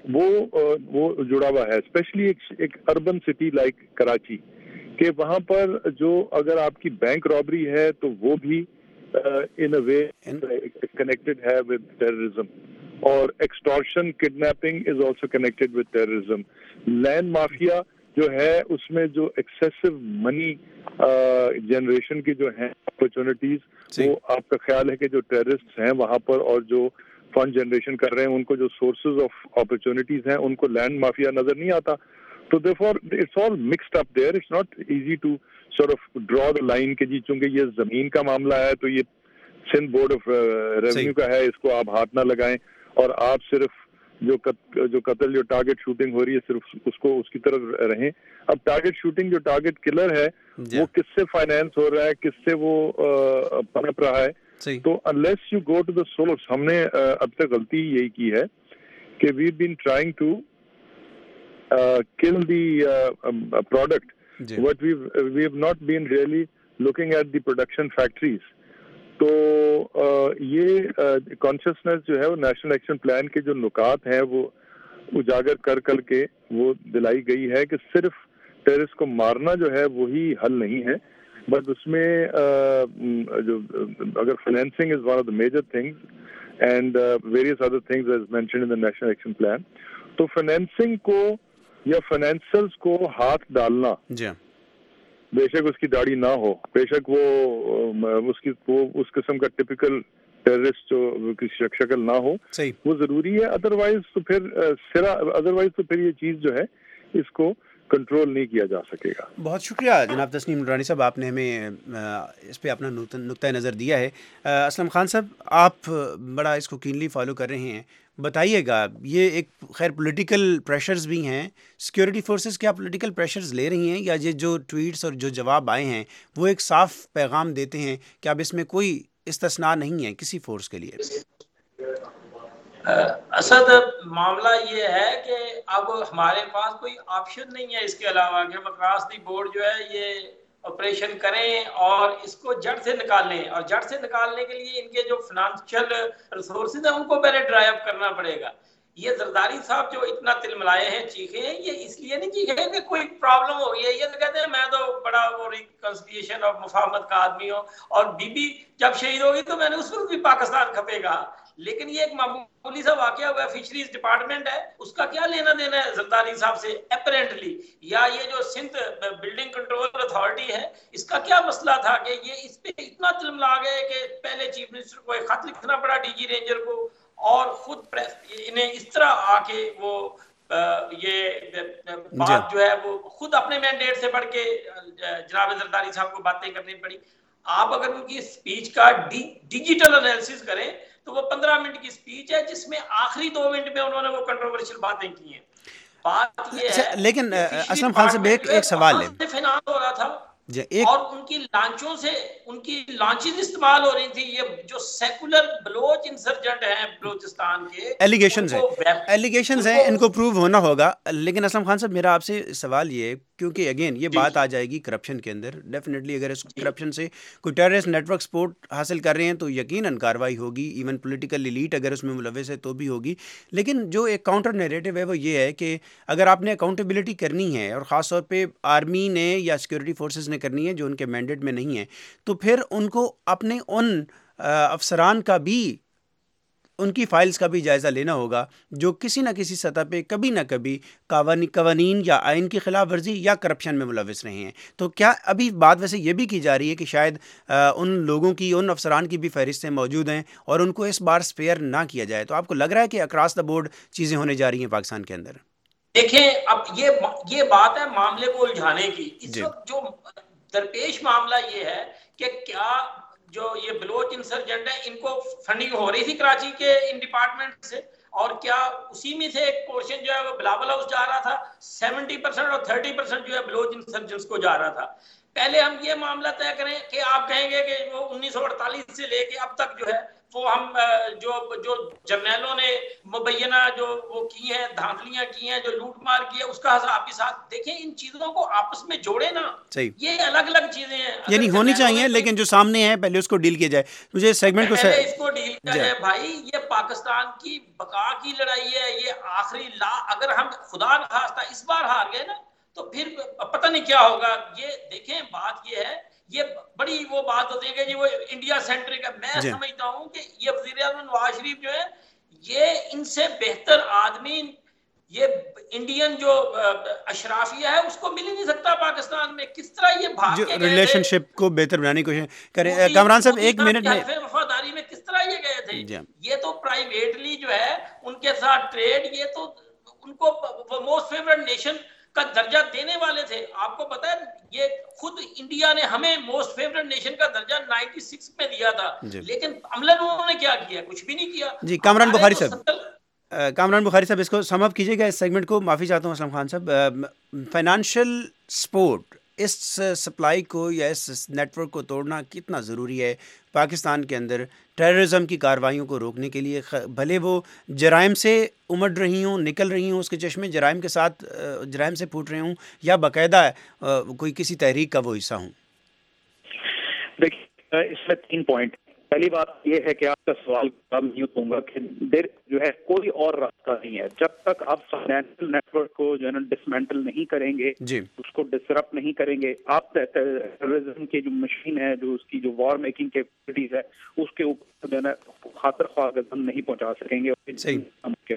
वो जुड़ा हुआ है, स्पेशली एक अर्बन सिटी लाइक कराची के वहाँ पर जो अगर आपकी बैंक रॉबरी है तो वो भी in a way connected है with terrorism, और extortion, kidnapping is also connected with terrorism. Land mafia जो है उसमें जो excessive money generation की जो है opportunities, वो आपका ख्याल है कि जो terrorists हैं वहाँ पर और जो fund generation कर रहे हैं उनको जो sources of opportunities हैं उनको land mafia नजर नहीं आता। तो therefore it's all mixed up there. It's not easy to sort of draw the line कि जी चूंकि ये जमीन का मामला है तो ये सिंध बोर्ड ऑफ रेवेन्यू का है, इसको आप हाथ ना लगाएं और आप सिर्फ जो कत्ल जो टारगेट शूटिंग हो रही है सिर्फ उसको उसकी तरफ रहें। अब टारगेट शूटिंग जो टारगेट किलर है वो किससे फाइनेंस हो रहा है, किससे वो पनप रहा है, तो unless you go to the source, हमने अब तक गलती यही की है कि we been trying to kill the product, but we have not been really looking at the production factories. तो ये कॉन्शियसनेस जो है वो नेशनल एक्शन प्लान के जो नुकात हैं वो उजागर कर के वो दिलाई गई है कि सिर्फ टेररिस्ट को मारना जो है वही हल नहीं है, बट उसमें जो अगर financing is one of the major things and various other things as mentioned in the national action plan, तो फाइनेंसिंग को या फाइनेंशियल्स को हाथ डालना, बेशक उसकी दाढ़ी ना हो, बेशक वो उस किस्म का टिपिकल टेररिस्ट जो की शक्ल ना हो, वो जरूरी है। अदरवाइज तो फिर ये चीज जो है इसको कंट्रोल नहीं किया जा सकेगा। बहुत शुक्रिया जनाब तस्नीम नूरानी साहब, आपने हमें इस पे अपना नुक्ता नज़र दिया है। असलम खान साहब, आप बड़ा इसको कीनली फॉलो कर रहे हैं, बताइएगा ये एक खैर पॉलिटिकल प्रेशर्स भी हैं, सिक्योरिटी फोर्सेस क्या पॉलिटिकल प्रेशर्स ले रही हैं या ये जो ट्वीट्स और जो जवाब आए हैं वो एक साफ पैगाम देते हैं कि अब इसमें कोई इस्तिस्ना नहीं है किसी फोर्स के लिए? اسد معاملہ یہ ہے کہ اب ہمارے پاس کوئی آپشن نہیں ہے اس کے علاوہ کہ ہم اکراس دی بورڈ جو ہے یہ آپریشن کریں اور اس کو جڑ سے نکالیں, اور جڑ سے نکالنے کے لیے ان کے جو فنانشل ریسورسز ہیں ان کو پہلے ڈرائی اپ کرنا پڑے گا. یہ زرداری صاحب جو اتنا تل ملائے ہیں, چیخے ہیں, یہ اس لیے نہیں چیخے کہ کوئی پرابلم ہو گئی ہے, یہ تو کہتے ہیں میں تو بڑا وہ ریکنسیلیشن اور مفاہمت کا آدمی ہوں, اور بی بی جب شہید ہوگی تو میں نے اس وقت بھی پاکستان کھپے گا. لیکن یہ ایک معمولی سا واقعہ ہوا ہے, فشریز ڈپارٹمنٹ ہے, اس کا کیا لینا دینا ہے زرداری صاحب سے اپیرنٹلی, یا یہ جو سندھ بلڈنگ کنٹرول اتھارٹی ہے اس کا کیا مسئلہ تھا کہ یہ اس پہ اتنا تلملا گئے کہ پہلے چیف منسٹر کو ایک خط لکھنا پڑا ڈی جی رینجر کو, اور خود انہیں اس طرح آ کے وہ یہ بات جو ہے وہ خود اپنے مینڈیٹ سے بڑھ کے جناب زرداری صاحب کو باتیں کرنی پڑی. آپ اگر ان کی اسپیچ کا ڈیجیٹل انالیسس کریں تو وہ 15 منٹ کی اسپیچ ہے جس میں آخری 2 منٹ میں انہوں نے وہ کنٹروورشل باتیں کی ہیں. بات یہ ہے لیکن اسلم خان صاحب ایک سوال ہے, فائنانس ہو رہا تھا اور ان کی لانچوں سے ان کی لانچز استعمال ہو رہی تھی, یہ جو سیکولر بلوچ انسرجنٹ ہیں بلوچستان کے, ایلیگیشنز ہیں, ان کو پروو ہونا ہوگا. لیکن اسلم خان صاحب میرا آپ سے سوال یہ ہے, کیونکہ اگین یہ بات آ جائے گی کرپشن کے اندر, ڈیفینیٹلی اگر اس کرپشن سے کوئی ٹیررسٹ نیٹ ورک سپورٹ حاصل کر رہے ہیں تو یقیناً کاروائی ہوگی, ایون پولیٹیکل ایلیٹ اگر اس میں ملوث ہے تو بھی ہوگی. لیکن جو ایک کاؤنٹر نیریٹو ہے وہ یہ ہے کہ اگر آپ نے اکاؤنٹیبلٹی کرنی ہے, اور خاص طور پہ آرمی نے یا سیکورٹی فورسز نے کرنی ہے جو ان کے مینڈیٹ میں نہیں ہے, تو پھر ان کو اپنے ان افسران کا بھی, ان کی فائلز کا بھی جائزہ لینا ہوگا جو کسی نہ کسی سطح پہ کبھی نہ کبھی قوانین یا آئین کی خلاف ورزی یا کرپشن میں ملوث رہے ہیں. تو کیا ابھی بات ویسے یہ بھی کی جا رہی ہے کہ شاید ان لوگوں کی, ان افسران کی بھی فہرستیں موجود ہیں اور ان کو اس بار اسپیئر نہ کیا جائے؟ تو آپ کو لگ رہا ہے کہ اکراس دا بورڈ چیزیں ہونے جا رہی ہیں پاکستان کے اندر؟ دیکھیں اب یہ بات ہے معاملے کو الجھانے کی. اس وقت جو درپیش معاملہ یہ ہے کہ کیا جو یہ بلوچ انسرجنٹ ہیں ان کو فنڈنگ ہو رہی تھی کراچی کے ان ڈپارٹمنٹ سے, اور کیا اسی میں سے ایک پورشن جو ہے وہ بلاول ہاؤس جا رہا تھا, 70% اور 30% جو ہے بلوچ انسرجنٹس کو جا رہا تھا. پہلے ہم یہ معاملہ طے کریں کہ آپ کہیں گے کہ وہ 1948 سے لے کے اب تک جو ہے وہ ہم جو جرنیلوں نے مبینہ جو وہ کی ہیں, دھاندلیاں کی ہیں, جو لوٹ مار کی ہے, اس کا حساب بھی ساتھ دیکھیں. ان چیزوں کو آپس میں جوڑے نا, یہ الگ الگ چیزیں ہیں, یعنی ہونی چاہیے, لیکن جو سامنے ہے پہلے اس کو ڈیل کیا جائے. مجھے سیگمنٹ کو پہلے اس کو ڈیل کیا جائے بھائی. یہ پاکستان کی بقا کی لڑائی ہے, یہ آخری اگر ہم خدا نخواستہ اس بار ہار گئے نا تو پھر پتہ نہیں کیا ہوگا. یہ دیکھیں بات یہ ہے, یہ بڑی وہ بات ہوتی ہے کہ جی وہ انڈیا سینٹرک ہے. میں سمجھتا ہوں کہ یہ وزیر اعظم نواز شریف جو ہے یہ ان سے بہتر آدمی یہ انڈین جو اشرافیہ ہے اس کو مل ہی نہیں سکتا پاکستان میں. کس طرح یہ بھاگ کے ریلیشن شپ کو بہتر بنانے کی کوشش کریں. کامران صاحب ایک منٹ میں, وفاداری میں کس طرح یہ گئے تھے, یہ تو پرائیویٹلی جو ہے ان کے ساتھ ٹریڈ, یہ تو ان کو موسٹ فیورٹ نیشن کا درجہ دینے والے تھے. آپ کو پتا ہے یہ خود انڈیا نے ہمیں موسٹ فیورٹ نیشن کا درجہ 96 میں دیا تھا, لیکن عملاً انہوں نے کیا کیا, کچھ بھی نہیں کیا. جی کامران بخاری صاحب, کامران بخاری صاحب اس کو سم اپ کیجیے گا اس سیگمنٹ کو. معافی چاہتا ہوں اسلم خان صاحب, فائنانشیل سپورٹ اس سپلائی کو یا اس نیٹ ورک کو توڑنا کتنا ضروری ہے پاکستان کے اندر ٹیررزم کی کارروائیوں کو روکنے کے لیے؟ بھلے وہ جرائم سے امڑ رہی ہوں, نکل رہی ہوں, اس کے چشمے جرائم کے ساتھ جرائم سے پھوٹ رہے ہوں, یا باقاعدہ کوئی کسی تحریک کا وہ حصہ ہوں. دیکھیے اس میں 3 پوائنٹ. پہلی بات یہ ہے کہ آپ کا سوال نہیں دوں گا کہ جو ہے کوئی اور راستہ نہیں ہے. جب تک آپ فائنینشیل نیٹ ورک کو جو ہے نا ڈسمینٹل نہیں کریں گے, اس کو ڈسرپٹ نہیں کریں گے, آپ ٹیررزم کی جو مشین ہے, جو اس کی جو وار میکنگ کیپیسٹیز ہے, اس کے اوپر جو ہے نا خاطر خواہ غضب نہیں پہنچا سکیں گے.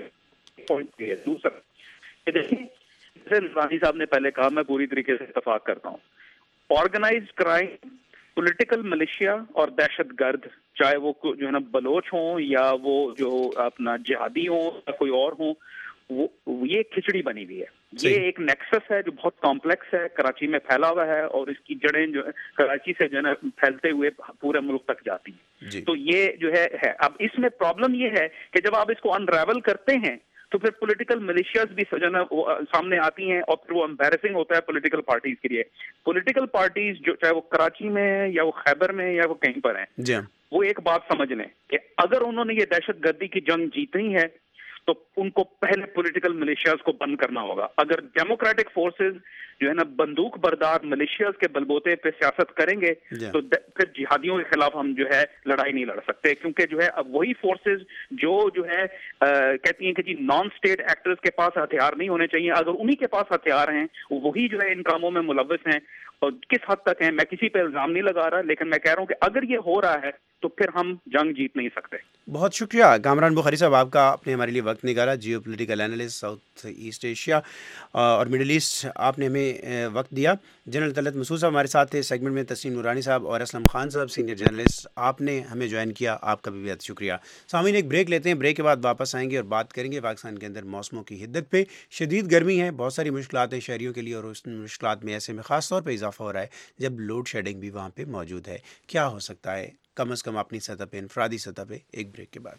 دوسرا دیکھیں, جیسے رضوانی صاحب نے پہلے کہا, میں پوری طریقے سے اتفاق کرتا ہوں. آرگنائزڈ کرائم, پولیٹیکل ملیشیا اور دہشت گرد, چاہے وہ جو ہے نا بلوچ ہوں یا وہ جو اپنا جہادی ہوں یا کوئی اور ہوں, وہ یہ کھچڑی بنی ہوئی ہے. یہ ایک نیکسس ہے جو بہت کمپلیکس ہے, کراچی میں پھیلا ہوا ہے, اور اس کی جڑیں جو کراچی سے جو ہے نا پھیلتے ہوئے پورے ملک تک جاتی ہیں. تو یہ جو ہے اب اس میں پرابلم یہ ہے کہ جب آپ اس کو انریول کرتے ہیں तो फिर पॉलिटिकल मिलिशियाज भी सजना सामने आती हैं और फिर वो एम्बैरेसिंग होता है पॉलिटिकल पार्टीज के लिए। पॉलिटिकल पार्टीज जो चाहे वो कराची में है या वो खैबर में या वो कहीं पर हैं, वो एक बात समझ लें कि अगर उन्होंने ये दहशतगर्दी की जंग जीतनी है तो उनको पहले पॉलिटिकल मिलिशियाज को बंद करना होगा। अगर डेमोक्रेटिक फोर्सेस जो है ना बंदूक बरदार मिलिशियाज के बलबोते पे सियासत करेंगे तो फिर जिहादियों के खिलाफ हम जो है लड़ाई नहीं लड़ सकते, क्योंकि जो है अब वही फोर्सेस जो है कहती हैं कि जी नॉन स्टेट एक्टर्स के पास हथियार नहीं होने चाहिए, अगर उन्हीं के पास हथियार हैं वही जो है इन कामों में मुलव्वस हैं। और किस हद तक हैं मैं किसी पे इल्जाम नहीं लगा रहा, लेकिन मैं कह रहा हूं कि अगर ये हो रहा है तो फिर हम जंग जीत नहीं सकते। बहुत शुक्रिया कामरान बुखारी साहब आपका, आपने हमारे लिए वक्त निकाला। Geopolitical analyst South East Asia और मिडल ईस्ट, आपने हमें वक्त दिया। जनरल तलत मसूद साहब हमारे साथ थे सेगमेंट में, तस्नीम नूरानी साहब और असलम खान साहब सीनियर जर्नलिस्ट, आपने हमें ज्वाइन किया, आपका भी बेहद शुक्रिया। सामीन एक ब्रेक लेते हैं, ब्रेक के बाद वापस आएंगे और बात करेंगे पाकिस्तान के अंदर मौसमों की हिद्दत पे। शदीद गर्मी है, बहुत सारी मुश्किलात हैं शहरियों के लिए और उस मुश्किलात में ऐसे में ख़ास तौर पर इजाफा हो रहा है जब लोड शेडिंग भी वहाँ पर मौजूद है। क्या हो सकता है कम अज़ कम अपनी सतह पे, इनफरादी सतह पे। एक ब्रेक के बाद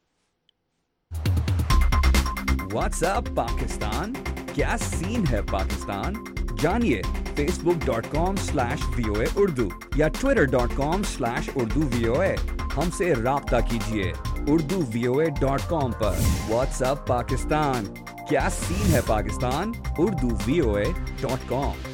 व्हाट्सएप पाकिस्तान, क्या सीन है पाकिस्तान, जानिए facebook.com/VOA उर्दू या twitter.com/urdu VOA। हमसे राब्ता कीजिए urduvoa.com पर। व्हाट्सएप पाकिस्तान, क्या सीन है पाकिस्तान, urduvoa.com।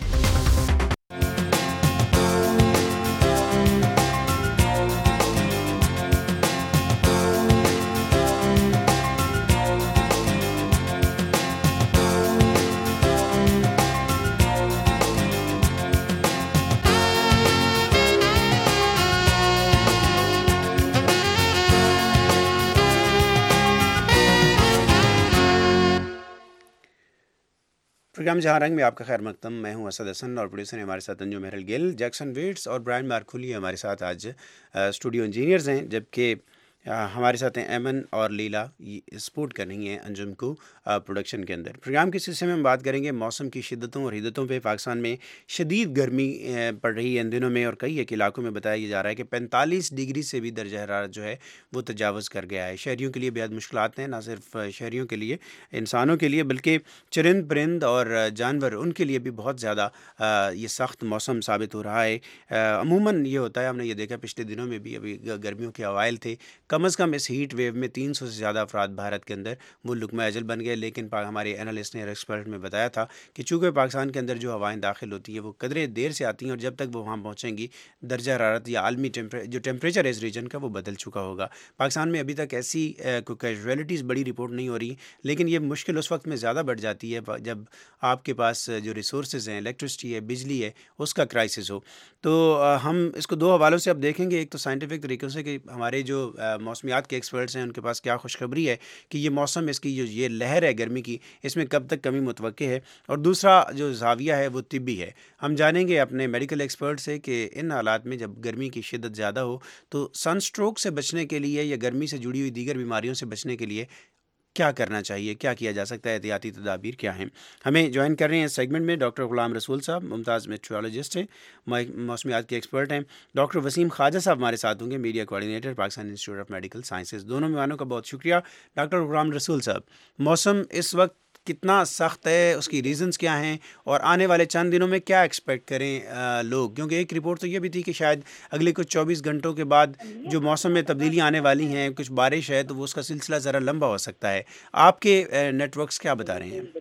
प्रोग्राम जहाँ रंग में आपका खैर मकदम। मैं हूँ असद हसन और प्रोड्यूसर हैं हमारे साथ अंजुम मेहरल गिल, जैक्सन वेट्स और ब्रायन मार्कुली हमारे साथ आज स्टूडियो इंजीनियर्स हैं, जबकि हमारे साथ हैं एमन और लीला, ये सपोर्ट कर रही हैं अंजुम को प्रोडक्शन के अंदर। प्रोग्राम के सिलसिले में हम बात करेंगे मौसम की शिद्दतों और हिद्दतों पे। पाकिस्तान में शदीद गर्मी पड़ रही है इन दिनों में और कई एक इलाकों में बताया जा रहा है कि 45 डिग्री से भी दर्जा हरारत जो है वो तजावज़ कर गया है। शहरियों के लिए बेहद मुश्किलात हैं, ना सिर्फ शहरियों के लिए, इंसानों के लिए, बल्कि चरिंद परिंद और जानवर उनके लिए भी बहुत ज़्यादा ये सख्त मौसम साबित हो रहा है। अमूमन ये होता है, हमने ये देखा पिछले दिनों में भी, अभी गर्मियों के अवाइल थे, कम अज़ कम इस हीट वेव में 300 से ज़्यादा अफराद भारत के अंदर वो लुक़मा अजल बन गए। लेकिन हमारे एनालिस्ट ने एक्सपर्ट में बताया था कि चूँकि पाकिस्तान के अंदर जो हवाएं दाखिल होती है वो कदरे देर से आती हैं और जब तक वो वहाँ पहुँचेंगी दर्जा हरारत या आलमी जो टेम्परेचर है इस रीजन का वो बदल चुका होगा। पाकिस्तान में अभी तक ऐसी कोई कैजुअलिटीज़ बड़ी रिपोर्ट नहीं हो रही, लेकिन ये मुश्किल उस वक्त में ज़्यादा बढ़ जाती है जब आपके पास जो रिसोर्सेज हैं, इलेक्ट्रिसिटी है, बिजली है, उसका क्राइसिस हो। तो हम इसको दो हवालों से अब देखेंगे। एक तो साइंटिफिक तरीक़ों से कि हमारे जो मौसमियात के एक्सपर्ट्स हैं उनके पास क्या खुशखबरी है कि ये मौसम, इसकी जो ये लहर है गर्मी की, इसमें कब तक कमी मुतवक्के है, और दूसरा जो ज़ाविया है वो तिब्बी है। हम जानेंगे अपने मेडिकल एक्सपर्ट से कि इन हालात में जब गर्मी की शिद्दत ज़्यादा हो तो सन स्ट्रोक से बचने के लिए या गर्मी से जुड़ी हुई दीगर बीमारियों से बचने के लिए क्या करना चाहिए, क्या किया जा सकता है, एहतियाती तदाबीर क्या हैं। हमें ज्वाइन कर रहे हैं इस सेगमेंट में डॉक्टर ग़ुलाम रसूल साहब, मुमताज़ मेट्रोलॉजिस्ट हैं, मौसमियात के एक्सपर्ट हैं। डॉक्टर वसीम ख्वाजा साहब हमारे साथ होंगे, media coordinator, Pakistan Institute of Medical Sciences. दोनों मेहमानों का बहुत शुक्रिया। डॉक्टर ग़ुलाम रसूल साहब, मौसम इस वक्त कितना सख्त है, उसकी रीज़न्स क्या हैं और आने वाले चंद दिनों में क्या एक्सपेक्ट करें लोग, क्योंकि एक रिपोर्ट तो ये भी थी कि शायद अगले कुछ 24 घंटों के बाद जो मौसम में तब्दीलियाँ आने वाली हैं, कुछ बारिश है तो वो उसका सिलसिला ज़रा लंबा हो सकता है। आपके नेटवर्क्स क्या बता रहे हैं?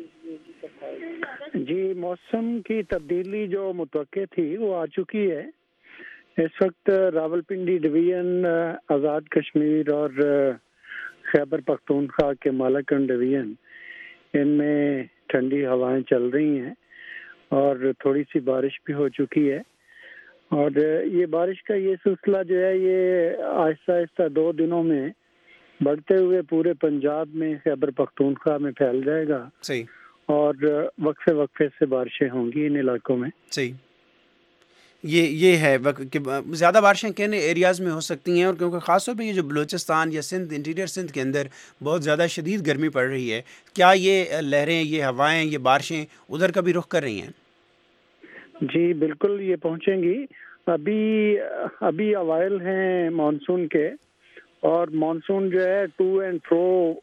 जी, मौसम की तब्दीली जो मुतवक्के थी वो आ चुकी है। इस वक्त रावलपिंडी डिवीज़न, आज़ाद कश्मीर और खैबर पख्तूनख्वा के मालाकंड डिवीज़न, इनमें ठंडी हवाएं चल रही हैं और थोड़ी सी बारिश भी हो चुकी है। और ये बारिश का ये सिलसिला जो है ये आहिस्ता आहिस्ता 2 दिनों में बढ़ते हुए पूरे पंजाब में, खैबर पख्तूनख्वा में फैल जाएगा। सही। और वक्फे वक्फे से बारिशें होंगी इन इलाकों में। सही। ये है कि ज़्यादा बारिशें किन एरियाज़ में हो सकती हैं, और क्योंकि ख़ास तौर पे ये जो बलूचिस्तान या सिंध, इंटीरियर सिंध के अंदर बहुत ज़्यादा शदीद गर्मी पड़ रही है, क्या ये लहरें, ये हवाएं, ये बारिशें उधर का भी रुख कर रही हैं? जी बिल्कुल, ये पहुँचेंगी। अभी अवाइल हैं मानसून के, और मानसून जो है टू एंड फ्रो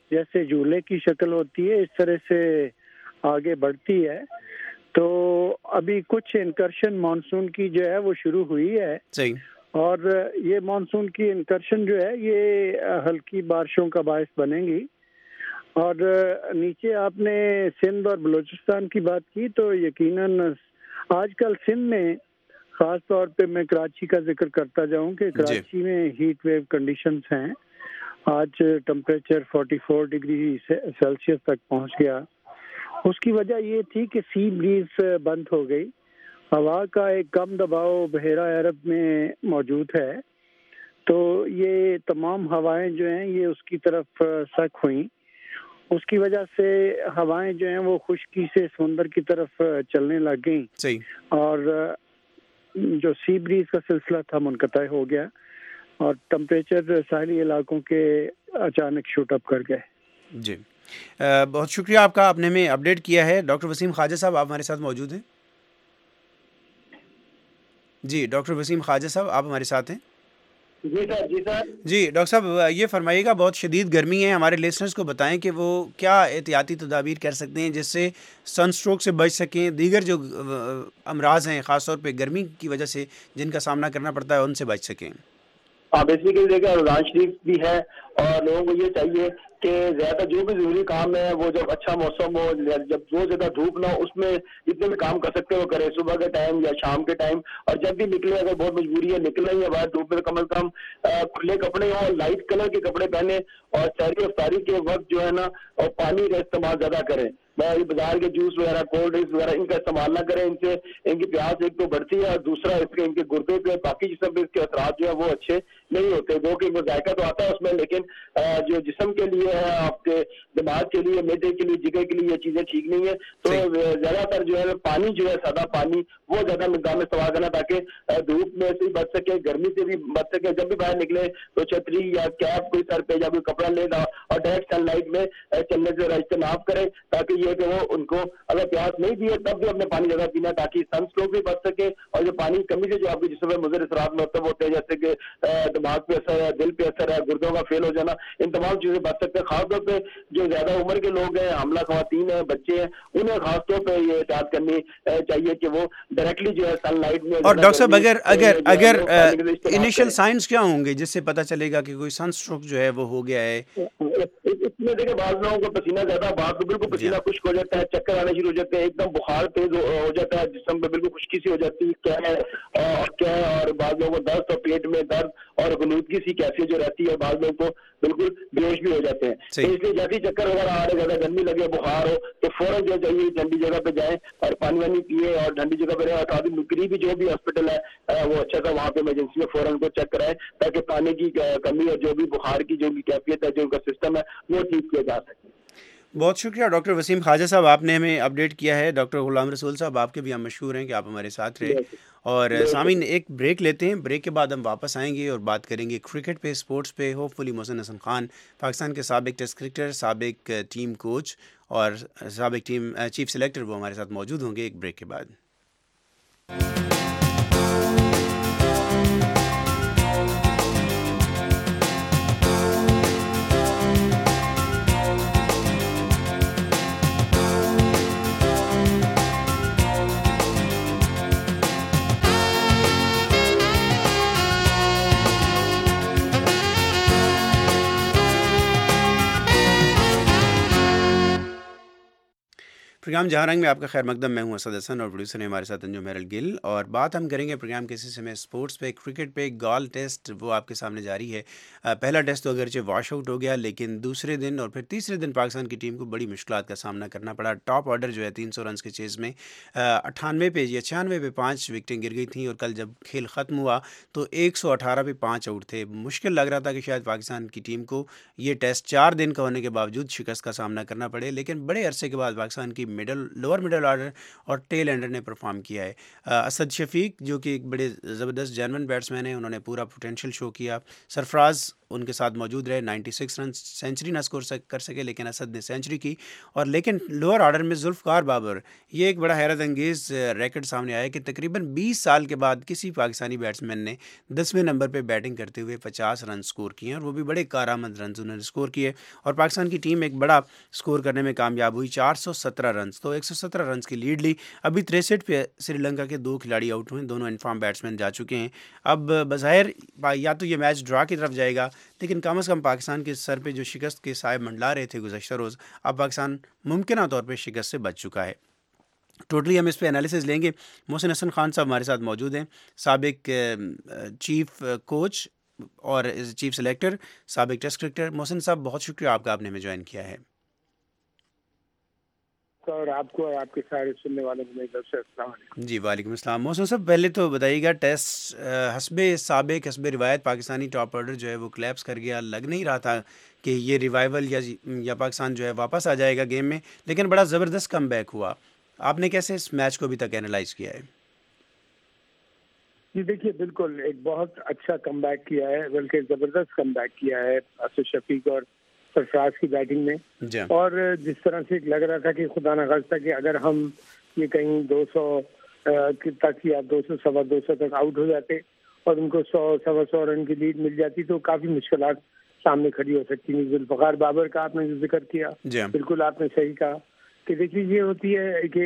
जैसे झूले की शक्ल होती है इस तरह से आगे बढ़ती है। तो अभी कुछ इनकर्शन मानसून की जो है वो शुरू हुई है सही, और ये मानसून की इनकर्शन जो है ये हल्की बारिशों का बायस बनेंगी। और नीचे आपने सिंध और बलूचिस्तान की बात की, तो यकीनन आजकल सिंध में ख़ास तौर पे मैं कराची का जिक्र करता जाऊं कि कराची में हीट वेव कंडीशंस हैं। आज टेम्परेचर 44 डिग्री सेल्सियस तक पहुंच गया। उसकी वजह ये थी कि सी ब्रीज बंद हो गई, हवा का एक कम दबाव बहेरा अरब में मौजूद है, तो ये तमाम हवाएं जो हैं ये उसकी तरफ सक हुई। उसकी वजह से हवाएं जो हैं वो खुश्की से समुंदर की तरफ चलने लग गई सही, और जो सी ब्रीज का सिलसिला था मुनक़ता हो गया और टेम्परेचर साहली इलाकों के अचानक शूट अप कर गए। जी बहुत शुक्रिया आपका, आपने हमें अपडेट किया है। डॉक्टर वसीम ख्वाजा साहब आप हमारे साथ मौजूद हैं? जी डॉक्टर वसीम ख्वाजा साहब आप हमारे साथ हैं? जी सर, जी सर। जी डॉक्टर साहब ये फरमाइएगा, बहुत शदीद गर्मी है, हमारे लिसनर्स को बताएं कि वो क्या एहतियाती तदाबीर कर सकते हैं जिससे सन स्ट्रोक से बच सकें, दीगर जो अमराज हैं ख़ास तौर पे गर्मी की वजह से जिनका सामना करना पड़ता है उनसे बच सकें। बेसिकली देखिए रमज़ान शरीफ भी है और लोगों को ये चाहिए कि ज्यादा जो भी जरूरी काम है वो जब अच्छा मौसम हो, जब बहुत ज्यादा धूप ना हो, उसमें जितने भी काम कर सकते हो करें, सुबह के टाइम या शाम के टाइम। और जब भी निकले, अगर बहुत मजबूरी है निकलना ही है बाहर धूप में, कम से कम खुले कपड़े हो, लाइट कलर के कपड़े पहने और सहरी अफ्तारी के वक्त जो है ना और पानी का इस्तेमाल ज्यादा करें। बाजार के जूस वगैरह, कोल्ड ड्रिंक्स वगैरह इनका इस्तेमाल ना करें, इनसे इनकी प्यास एक तो बढ़ती है और दूसरा इसके इनके गुर्दे पे बाकी जिस्म पे इसके असरात जो है वो अच्छे नहीं होते। जो कि जायका तो आता है उसमें, लेकिन जो जिस्म के लिए है, आपके दिमाग के लिए, मैदे के लिए, जिगर के लिए ये चीजें ठीक नहीं है। तो ज्यादातर जो है पानी जो है, सादा पानी वो ज्यादा मिकदार में इस्तेमाल करना ताकि धूप में से बच सके, गर्मी से भी बच सके। जब भी बाहर निकले तो छतरी या कैप कोई सर पे या कोई कपड़ा ले और डायरेक्ट सनलाइट में चलने से इज्तनाब करें, ताकि ये कि वो उनको अगर प्यास नहीं भी है तब भी अपने पानी ज्यादा पीना ताकि सन स्ट्रोक भी बच सके। और जो पानी कमी से जो आपके जिस्म में मुज़र असरात मरतब होते हैं, जैसे कि दिमाग पे असर है, दिल पे असर है, गुर्दों का फेल हो जाना, इन तमाम चीजें बच सकते हैं। खासतौर पे जो ज्यादा उम्र के लोग हैं, हमला खवातीन है, बच्चे हैं, उन्हें खासतौर पे ये एहतियात करनी चाहिए कि वो डायरेक्टली जो है सनलाइट में। और डॉक्टर साहब अगर इनिशियल साइंस क्या होंगे जिससे पता चलेगा कि कोई सन स्ट्रोक जो है वो हो गया है? इसमें देखिए बाद लोगों को पसीना ज्यादा, बाद में बिल्कुल पसीना खुश्क हो जाता है, चक्कर आने शुरू हो जाते हैं, एकदम बुखार तेज हो जाता है, जिस्म पे बिल्कुल खुश्की सी हो जाती है, क्या है और बाद लोगों को दर्द और पेट में दर्द और गलूदगी सी कैफियत जो रहती है, बाद लोगों को बिल्कुल बेहोश भी हो जाते हैं। तो इसलिए जैसे ही चक्कर वगैरह आ रहे, ज्यादा गर्मी लगे, बुखार हो, तो फौरन जो चाहिए ठंडी जगह पे जाएं और पानी वानी पिए और ठंडी जगह पे रहें। और करीबी जो भी हॉस्पिटल है वो अच्छा सा वहाँ पे इमरजेंसी में फौरन को चेक कराएं ताकि पानी की कमी और जो भी बुखार की जो भी कैफियत है, जो उनका सिस्टम है, वो ठीक किया जा सके। बहुत शुक्रिया डॉक्टर वसीम ख्वाजा साहब, आपने हमें अपडेट किया है। डॉक्टर गुलाम रसूल साहब आपके भी हम मशहूर हैं कि आप हमारे साथ रहे। और सामीन एक ब्रेक लेते हैं, ब्रेक के बाद हम वापस आएंगे और बात करेंगे क्रिकेट पे, स्पोर्ट्स पे। होपफुली मोहसिन हसन खान पाकिस्तान के साबिक टेस्ट क्रिकेटर, साबिक टीम कोच और साबिक टीम चीफ सेलेक्टर वो हमारे साथ मौजूद होंगे एक ब्रेक के बाद। प्रोग्राम जहाँ रंग में आपका खैर मकदम, मैं हूँ असद हसन और प्रोड्यूसर है हमारे साथ अंजुम हैरल गिल। और बात हम करेंगे प्रोग्राम के हिस्से में स्पोर्ट्स पे, क्रिकेट पे। गॉल टेस्ट वो आपके सामने जारी है। पहला टेस्ट तो अगरचे वॉश आउट हो गया, लेकिन दूसरे दिन और फिर तीसरे दिन पाकिस्तान की टीम को बड़ी मुश्किलात का सामना करना पड़ा। टॉप ऑर्डर जो है 300 रन के चेज़ में 98 पे या 96 पे 5 विकटें गिर गई थी और कल जब खेल ख़त्म हुआ तो 118 पे 5 आउट थे। मुश्किल लग रहा था कि शायद पाकिस्तान की टीम को ये टेस्ट 4 दिन का होने के बावजूद शिकस्त का सामना करना पड़े, लेकिन बड़े अरसे के बाद पाकिस्तान की लोअर मिडल ऑर्डर और टेल एंडर ने परफॉर्म किया है। असद शफीक जो कि एक बड़े ज़बरदस्त जेन्युइन बैट्समैन हैं, उन्होंने पूरा पोटेंशियल शो किया। सरफराज ان کے ساتھ موجود رہے. 96 رن سینچری نہ اسکور کر سکے لیکن اسد نے سینچری کی. اور لیکن لوور آرڈر میں ذوالفقار بابر, یہ ایک بڑا حیرت انگیز ریکارڈ سامنے آیا کہ تقریباً 20 سال کے بعد کسی پاکستانی بیٹسمین نے 10ویں نمبر پہ بیٹنگ کرتے ہوئے 50 رن اسکور کیے, اور وہ بھی بڑے کارآمد رنز انہوں نے اسکور کیے. اور پاکستان کی ٹیم ایک بڑا اسکور کرنے میں کامیاب ہوئی, 417 رنز, تو 117 رنز کی لیڈ لی. ابھی 63 پہ سری لنکا کے 2 کھلاڑی آؤٹ ہوئے, دونوں انفارم بیٹسمین جا چکے ہیں. اب بظاہر یا تو یہ میچ ڈرا کی طرف جائے گا, لیکن کم از کم پاکستان کے سر پہ جو شکست کے سائے منڈلا رہے تھے گزشتہ روز, اب پاکستان ممکنہ طور پہ شکست سے بچ چکا ہے. ٹوٹلی ہم اس پہ انالیسز لیں گے. محسن حسن خان صاحب ہمارے ساتھ موجود ہیں, سابق چیف کوچ اور چیف سلیکٹر, سابق ٹیسٹ کرکٹر. محسن صاحب بہت شکریہ آپ کا, آپ نے ہمیں جوائن کیا ہے. اور آپ کو اور آپ کے سارے سننے والوں کو میری طرف سے السلام علیکم. جی وعلیکم السلام. محسن صاحب پہلے تو بتائیے گا, ٹیسٹ حسب روایت پاکستانی ٹاپ آرڈر جو ہے وہ کلیپس کر گیا, لگ نہیں رہا تھا کہ یہ ریوائول یا پاکستان جو ہے واپس آ جائے گا گیم میں, لیکن بڑا زبردست کم بیک ہوا. آپ نے کیسے اس میچ کو ابھی تک اینالائز کیا ہے؟ جی دیکھیے, بالکل ایک بہت اچھا کم بیک کیا ہے, بلکہ زبردست کم بیک کیا ہے اسد شفیق اور سرفراز کی بیٹنگ میں. اور جس طرح سے لگ رہا تھا کہ خدا نہ خواستہ کہ اگر ہم یہ کہیں 200 تک یا 200 سوا 200 تک آؤٹ ہو جاتے اور ان کو 100 سوا 100 رن کی لیڈ مل جاتی تو کافی مشکلات سامنے کھڑی ہو سکتی ہیں. ذوالفقار بابر کا آپ نے جو ذکر کیا, بالکل آپ نے صحیح کہا کہ دیکھیے یہ ہوتی ہے کہ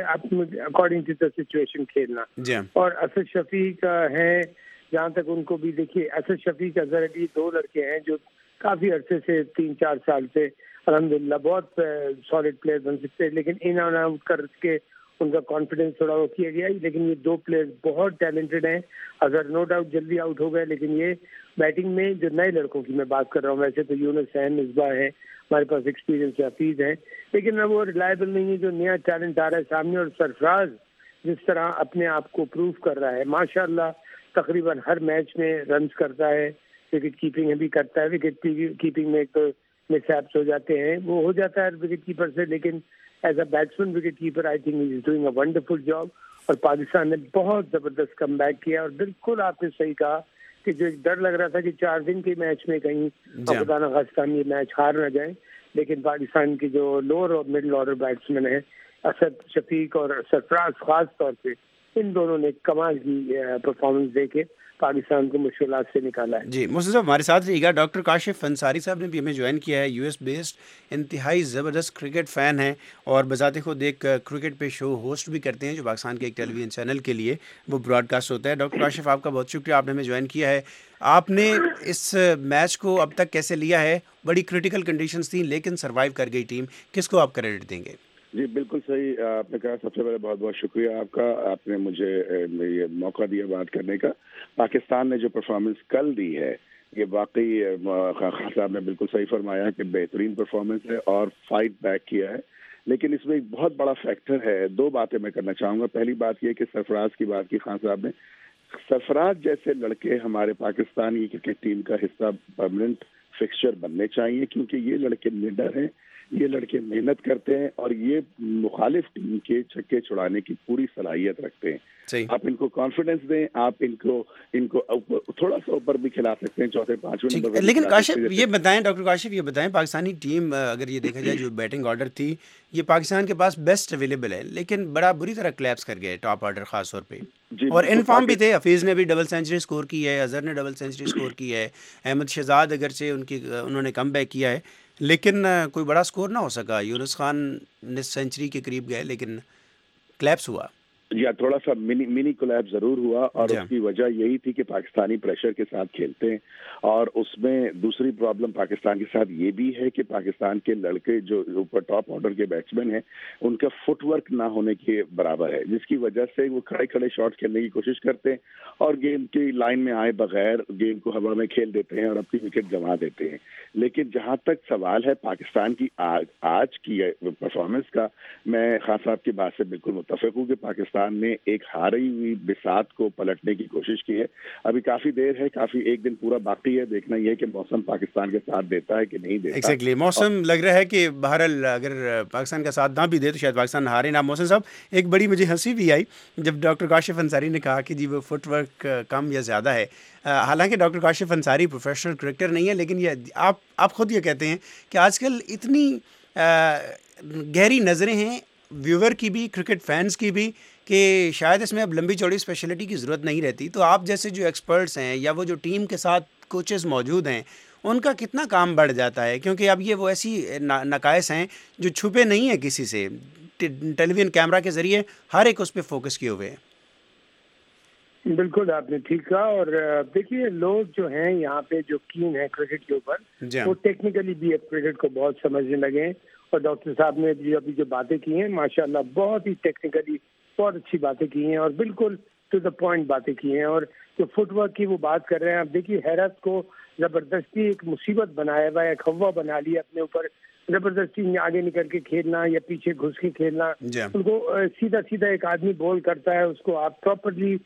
اکارڈنگ ٹو دا سچویشن کھیلنا. اور اسد شفیق ہیں, جہاں تک ان کو بھی دیکھیے, اسد شفیق اظہر علی 2 لڑکے ہیں جو کافی عرصے سے 3-4 سال سے الحمدللہ بہت سالڈ پلیئر بن سکتے ہیں, لیکن ان اینڈ آؤٹ کر کے ان کا کانفیڈنس تھوڑا وہ کیا گیا. لیکن یہ 2 پلیئر بہت ٹیلنٹڈ ہیں. اگر نو ڈاؤٹ جلدی آؤٹ ہو گئے, لیکن یہ بیٹنگ میں جو نئے لڑکوں کی میں بات کر رہا ہوں, ویسے تو یونس ہیں, مصباح ہیں, ہمارے پاس ایکسپیرینس حفیظ ہیں, لیکن اب وہ ریلائبل نہیں ہے جو نیا ٹیلنٹ آ رہا ہے سامنے. اور سرفراز جس طرح اپنے آپ کو پروو کر رہا ہے ماشاءاللہ, تقریباً ہر میچ میں رنز کرتا ہے, وکٹ کیپنگ بھی کرتا ہے. وکٹ کیپنگ میں ایک تو مس ایپس ہو جاتے ہیں, وہ ہو جاتا ہے وکٹ کیپر سے, لیکن as a batsman wicket keeper I think he is doing a wonderful job. اور پاکستان نے بہت زبردست کم بیک کیا. اور بالکل آپ نے صحیح کہا کہ جو ایک ڈر لگ رہا تھا کہ 4 دن کے میچ میں کہیں خدا نہ خواستہ یہ میچ ہار نہ جائیں, لیکن پاکستان کی جو لوور اور مڈل آرڈر بیٹسمین ہیں اسد شفیق اور سرفراز, خاص طور پہ ان دونوں نے کمال کی پرفارمنس دے کے پاکستان کو مشکلات سے نکالا ہے. جی محسن صاحب ہمارے ساتھ رہیے گا. ڈاکٹر کاشف انصاری صاحب نے بھی ہمیں جوائن کیا ہے, US بیسڈ, انتہائی زبردست کرکٹ فین ہیں اور بذات خود ایک کرکٹ پہ شو ہوسٹ بھی کرتے ہیں جو پاکستان کے ایک ٹیلی ویژن چینل کے لیے وہ براڈ کاسٹ ہوتا ہے. ڈاکٹر کاشف آپ کا بہت شکریہ, آپ نے ہمیں جوائن کیا ہے. آپ نے اس میچ کو اب تک کیسے لیا ہے؟ بڑی کرٹیکل کنڈیشنز تھیں لیکن سروائیو کر گئی ٹیم, کس کو آپ کریڈٹ دیں گے؟ جی بالکل صحیح آپ نے کہا. سب سے پہلے بہت بہت شکریہ آپ کا, آپ نے مجھے یہ موقع دیا بات کرنے کا. پاکستان نے جو پرفارمنس کل دی ہے یہ واقعی خان صاحب نے بالکل صحیح فرمایا کہ بہترین پرفارمنس ہے اور فائٹ بیک کیا ہے. لیکن اس میں ایک بہت بڑا فیکٹر ہے. 2 باتیں میں کرنا چاہوں گا. پہلی بات یہ کہ سرفراز کی بات کی خان صاحب نے. سرفراز جیسے لڑکے ہمارے پاکستان کی کرکٹ ٹیم کا حصہ پرماننٹ فکسچر بننے چاہیے, کیونکہ یہ لڑکے لیڈر ہیں, یہ لڑکے محنت کرتے ہیں اور یہ مخالف ٹیم کے چھکے چھڑانے کی پوری صلاحیت رکھتے ہیں. آپ ان کو کانفیڈنس دیں, آپ ان کو تھوڑا سا اوپر بھی کھلا سکتے ہیں 4تھے 5ویں نمبر. لیکن کاشف یہ بتائیں, ڈاکٹر کاشف یہ بتائیں, پاکستانی ٹیم اگر یہ دیکھا جائے جو بیٹنگ آرڈر تھی یہ پاکستان کے پاس بیسٹ اویلیبل ہے, لیکن بڑا بری طرح کلیپس کر گئے ٹاپ آرڈر خاص طور پہ. اور انفارم بھی تھے, حفیظ نے بھی ڈبل سینچری اسکور کی ہے, اظہر نے ڈبل سینچری اسکور کی ہے, احمد شہزاد اگرچہ انہوں نے کم بیک کیا ہے لیکن کوئی بڑا سکور نہ ہو سکا. یونس خان نے سینچری کے قریب گئے لیکن کلیپس ہوا. یا تھوڑا سا منی کولیپس ضرور ہوا, اور اس کی وجہ یہی تھی کہ پاکستانی پریشر کے ساتھ کھیلتے ہیں. اور اس میں دوسری پرابلم پاکستان کے ساتھ یہ بھی ہے کہ پاکستان کے لڑکے جو اوپر ٹاپ آرڈر کے بیٹسمین ہیں ان کا فٹ ورک نہ ہونے کے برابر ہے, جس کی وجہ سے وہ کھڑے کھڑے شاٹ کھیلنے کی کوشش کرتے ہیں اور گیم کی لائن میں آئے بغیر گیم کو ہوا میں کھیل دیتے ہیں اور اپنی وکٹ گنوا دیتے ہیں. لیکن جہاں تک سوال ہے پاکستان کی آج کی پرفارمنس کا, میں خان صاحب کی بات سے بالکل متفق ہوں کہ پاکستان پاکستان نے ایک ہاری ہوئی بساط کو پلٹنے کی کوشش کی ہے. ابھی کافی دیر ہے, کافی ایک دن پورا باقی ہے, دیکھنا یہ کہ موسم پاکستان کے ساتھ دیتا ہے کہ نہیں دیتا. ایگزیکٹلی موسم لگ رہا ہے کہ بہرحال اگر پاکستان کا ساتھ نہ بھی دے تو شاید پاکستان ہارے نہ. محسن صاحب, ایک بڑی مجھے ہنسی بھی آئی جب ڈاکٹر کاشف انصاری نے کہا کہ جی وہ فٹ ورک کم یا زیادہ ہے. حالانکہ doctor Kashif Ansari professional cricketer نہیں ہے, لیکن یہ آپ خود یہ کہتے ہیں کہ آج کل اتنی گہری نظریں ہیں ویور کی بھی, کرکٹ فینس کی بھی, کہ شاید اس میں اب لمبی چوڑی اسپیشلٹی کی ضرورت نہیں رہتی. تو آپ جیسے جو ایکسپرٹس ہیں یا وہ جو ٹیم کے ساتھ کوچز موجود ہیں, ان کا کتنا کام بڑھ جاتا ہے, کیونکہ اب یہ وہ ایسی نقائص ہیں جو چھپے نہیں ہیں کسی سے, ٹیلی ویژن کیمرہ کے ذریعے ہر ایک اس پہ فوکس کیے ہوئے ہیں. بالکل آپ نے ٹھیک کہا. اور دیکھیے لوگ جو ہیں یہاں پہ جو کین ہیں کرکٹ کے اوپر, وہ ٹیکنیکلی بھی اب کرکٹ کو بہت سمجھنے لگے ہیں. اور ڈاکٹر صاحب نے ابھی جو باتیں کی ہیں ماشاءاللہ بہت ہی ٹیکنیکلی بہت اچھی باتیں کی ہیں اور بالکل ٹو دا پوائنٹ باتیں کی ہیں. اور جو فٹ ورک کی وہ بات کر رہے ہیں, اب دیکھیے حیرت کو زبردستی ایک مصیبت بنایا ہوا ہے, ایک ہوا بنا لیا اپنے اوپر, زبردستی آگے نکل کے کھیلنا یا پیچھے گھس کے کھیلنا. ان کو سیدھا سیدھا ایک آدمی بول کرتا ہے, اس کو آپ پراپرلی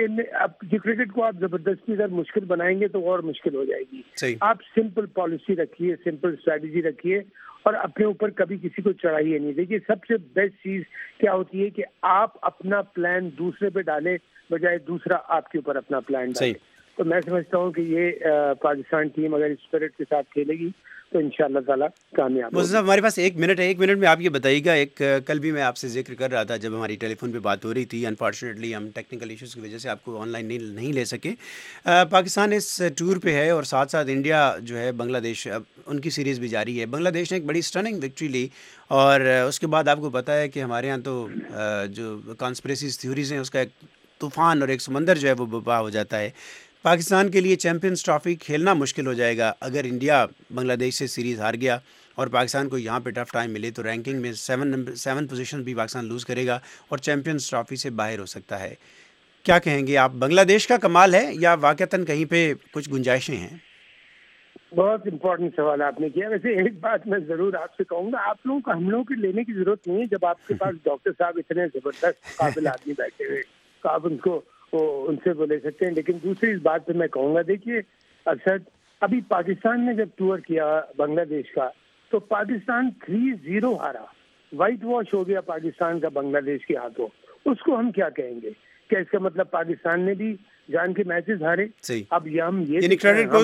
کرکٹ کو آپ زبردستی اگر مشکل بنائیں گے تو اور مشکل ہو جائے گی. آپ سمپل پالیسی رکھیے, سمپل اسٹریٹجی رکھیے اور اپنے اوپر کبھی کسی کو چڑھائیے نہیں. دیکھیے سب سے بیسٹ چیز کیا ہوتی ہے کہ آپ اپنا پلان دوسرے پہ ڈالیں بجائے دوسرا آپ کے اوپر اپنا پلان ڈالے. تو میں سمجھتا ہوں کہ یہ پاکستان ٹیم اگر اسپرٹ کے ساتھ کھیلے گی تو انشاءاللہ تعالی کامیاب ہوگی. صاحب ہمارے پاس 1 منٹ ہے, 1 منٹ میں آپ یہ بتائیے گا, ایک کل بھی میں آپ سے ذکر کر رہا تھا جب ہماری ٹیلی فون پہ بات ہو رہی تھی, انفارچونیٹلی ہم ٹیکنیکل ایشوز کی وجہ سے آپ کو آن لائن نہیں لے سکے. پاکستان اس ٹور پہ ہے اور ساتھ ساتھ انڈیا جو ہے بنگلہ دیش, ان کی سیریز بھی جاری ہے. بنگلہ دیش نے ایک بڑی اسٹننگ وکٹری لی اور اس کے بعد آپ کو پتہ ہے کہ ہمارے یہاں تو جو کانسپریسیز تھیوریز ہیں اس کا ایک طوفان اور ایک سمندر جو ہے وہ برپا ہو جاتا ہے. پاکستان کے لیے چیمپئنز ٹرافی کھیلنا مشکل ہو جائے گا اگر انڈیا بنگلہ دیش سے سیریز ہار گیا اور پاکستان کو یہاں پہ ٹف ٹائم ملے تو رینکنگ میں 7 پوزیشن بھی پاکستان لوز کرے گا اور چیمپئنز ٹرافی سے باہر ہو سکتا ہے. کیا کہیں گے آپ, بنگلہ دیش کا کمال ہے یا واقعتاً کہیں پہ کچھ گنجائشیں ہیں؟ بہت امپورٹنٹ سوال آپ نے کیا. ویسے ایک بات میں ضرور آپ سے کہوں گا, آپ لوگوں کو ہم لوگوں کی لینے کی ضرورت نہیں ہے جب آپ کے پاس ڈاکٹر صاحب اتنے زبردست قابل آدمی بیٹھے ہوئے, آپ ان کو ان سے وہ لے سکتے ہیں. لیکن دوسری اس بات پہ میں کہوں گا, دیکھیے اسد, ابھی پاکستان نے جب ٹور کیا بنگلہ دیش کا تو پاکستان 3-0 ہارا, وائٹ واش ہو گیا پاکستان کا بنگلہ دیش کے ہاتھوں. اس کو ہم کیا کہیں گے؟ کیا اس کا مطلب پاکستان نے بھی جان کے میچز ہارے؟ اب ہم یہ